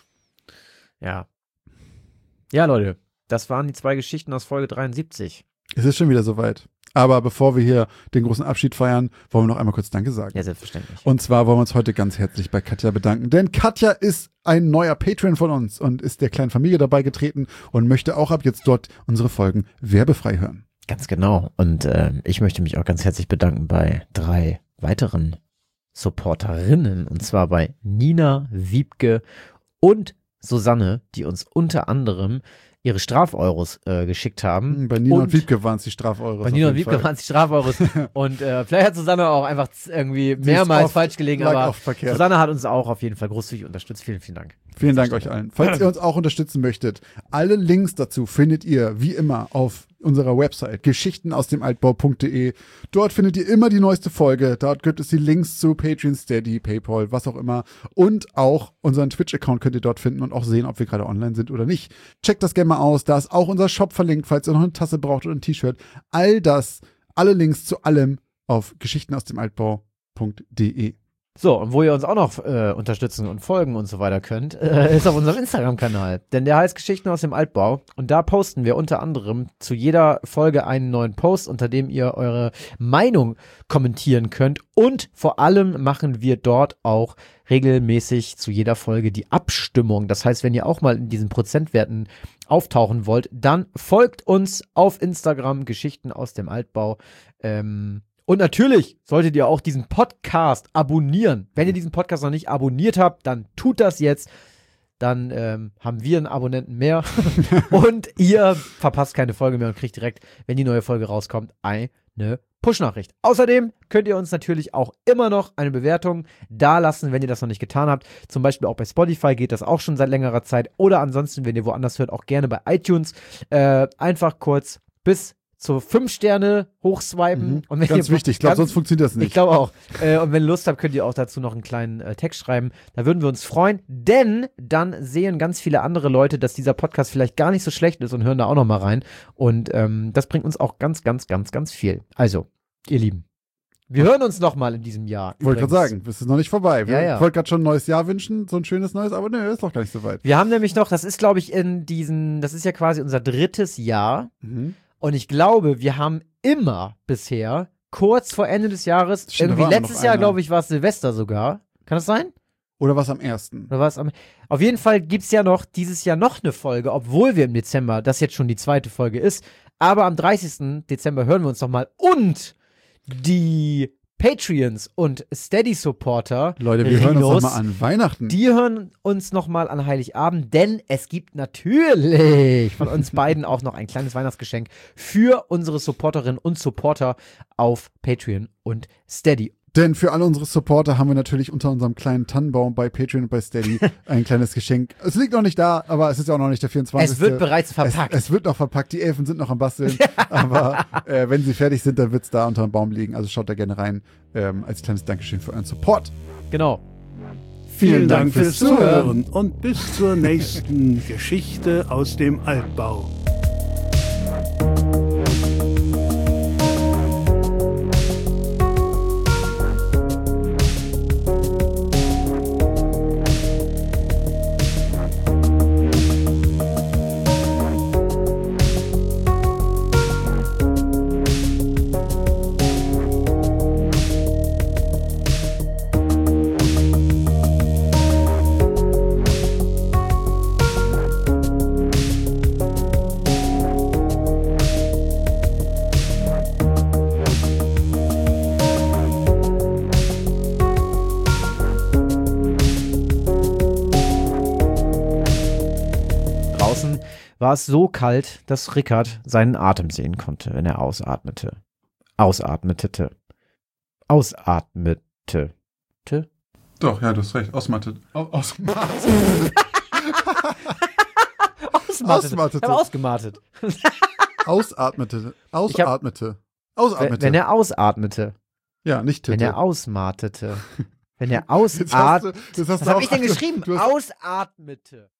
Ja. Ja, Leute, das waren die 2 Geschichten aus Folge 73. Es ist schon wieder soweit. Aber bevor wir hier den großen Abschied feiern, wollen wir noch einmal kurz Danke sagen. Ja, selbstverständlich. Und zwar wollen wir uns heute ganz herzlich bei Katja bedanken. Denn Katja ist ein neuer Patreon von uns und ist der kleinen Familie dabei getreten und möchte auch ab jetzt dort unsere Folgen werbefrei hören. Ganz genau. Und ich möchte mich auch ganz herzlich bedanken bei 3 weiteren Supporterinnen. Und zwar bei Nina, Wiebke und Susanne, die uns unter anderem ihre Strafeuros geschickt haben. Bei Nina und Wiebke waren es die Strafeuros. Bei Nina und Wiebke waren es die Strafeuros. Und vielleicht hat Susanne auch einfach irgendwie mehrmals falsch gelegen, aber Susanne hat uns auch auf jeden Fall großzügig unterstützt. Vielen, vielen Dank. Vielen Dank euch allen. Falls ihr uns auch unterstützen möchtet, alle Links dazu findet ihr wie immer auf unserer Website geschichtenausdemaltbau.de. Dort findet ihr immer die neueste Folge. Dort gibt es die Links zu Patreon, Steady, PayPal, was auch immer. Und auch unseren Twitch-Account könnt ihr dort finden und auch sehen, ob wir gerade online sind oder nicht. Checkt das gerne mal aus. Da ist auch unser Shop verlinkt, falls ihr noch eine Tasse braucht oder ein T-Shirt. All das, alle Links zu allem auf geschichtenausdemaltbau.de. So, und wo ihr uns auch noch unterstützen und folgen und so weiter könnt, ist auf unserem Instagram-Kanal. Denn der heißt Geschichten aus dem Altbau. Und da posten wir unter anderem zu jeder Folge einen neuen Post, unter dem ihr eure Meinung kommentieren könnt. Und vor allem machen wir dort auch regelmäßig zu jeder Folge die Abstimmung. Das heißt, wenn ihr auch mal in diesen Prozentwerten auftauchen wollt, dann folgt uns auf Instagram Geschichten aus dem Altbau. Und natürlich solltet ihr auch diesen Podcast abonnieren. Wenn ihr diesen Podcast noch nicht abonniert habt, dann tut das jetzt. Dann haben wir einen Abonnenten mehr und ihr verpasst keine Folge mehr und kriegt direkt, wenn die neue Folge rauskommt, eine Push-Nachricht. Außerdem könnt ihr uns natürlich auch immer noch eine Bewertung dalassen, wenn ihr das noch nicht getan habt. Zum Beispiel auch bei Spotify geht das auch schon seit längerer Zeit. Oder ansonsten, wenn ihr woanders hört, auch gerne bei iTunes. Einfach kurz bis zu 5 Sterne hochswipen. Und wenn ganz wichtig, ich glaube, sonst funktioniert das nicht. Ich glaube auch. Und wenn ihr Lust habt, könnt ihr auch dazu noch einen kleinen Text schreiben. Da würden wir uns freuen, denn dann sehen ganz viele andere Leute, dass dieser Podcast vielleicht gar nicht so schlecht ist und hören da auch noch mal rein. Und das bringt uns auch ganz, ganz, ganz, ganz viel. Also, ihr Lieben, wir hören uns noch mal in diesem Jahr. Wollte gerade sagen, es ist noch nicht vorbei. Ja. Wollte gerade schon ein neues Jahr wünschen, so ein schönes neues, aber nö, ist noch gar nicht so weit. Wir haben nämlich noch, das ist glaube ich das ist ja quasi unser 3. Jahr. Und ich glaube, wir haben immer bisher, kurz vor Ende des Jahres, irgendwie letztes Jahr, glaube ich, war es Silvester sogar. Kann das sein? Oder was am 1.? Auf jeden Fall gibt es ja noch dieses Jahr noch eine Folge, obwohl wir im Dezember, das jetzt schon die 2. Folge ist. Aber am 30. Dezember hören wir uns nochmal. Und die Patreons und Steady-Supporter, Leute, wir hören uns nochmal an Weihnachten. Die hören uns nochmal an Heiligabend, denn es gibt natürlich von uns beiden auch noch ein kleines Weihnachtsgeschenk für unsere Supporterinnen und Supporter auf Patreon und Steady. Denn für alle unsere Supporter haben wir natürlich unter unserem kleinen Tannenbaum bei Patreon und bei Steady ein kleines Geschenk. Es liegt noch nicht da, aber es ist ja auch noch nicht der 24. Es wird bereits verpackt. Es wird noch verpackt. Die Elfen sind noch am Basteln. Aber wenn sie fertig sind, dann wird es da unter dem Baum liegen. Also schaut da gerne rein als kleines Dankeschön für euren Support. Genau. Vielen Dank fürs Zuhören und bis zur nächsten Geschichte aus dem Altbau. War es so kalt, dass Rickard seinen Atem sehen konnte, wenn er ausatmete. Ausatmete. Doch, ja, du hast recht. Ausmattet. Ausmattet. Ich habe ausgemattet. Ausatmete. Wenn er ausatmete. Ja, nicht Titte. Wenn er ausmatete. Wenn er ausatmete. Was habe ich denn geschrieben? Ausatmete.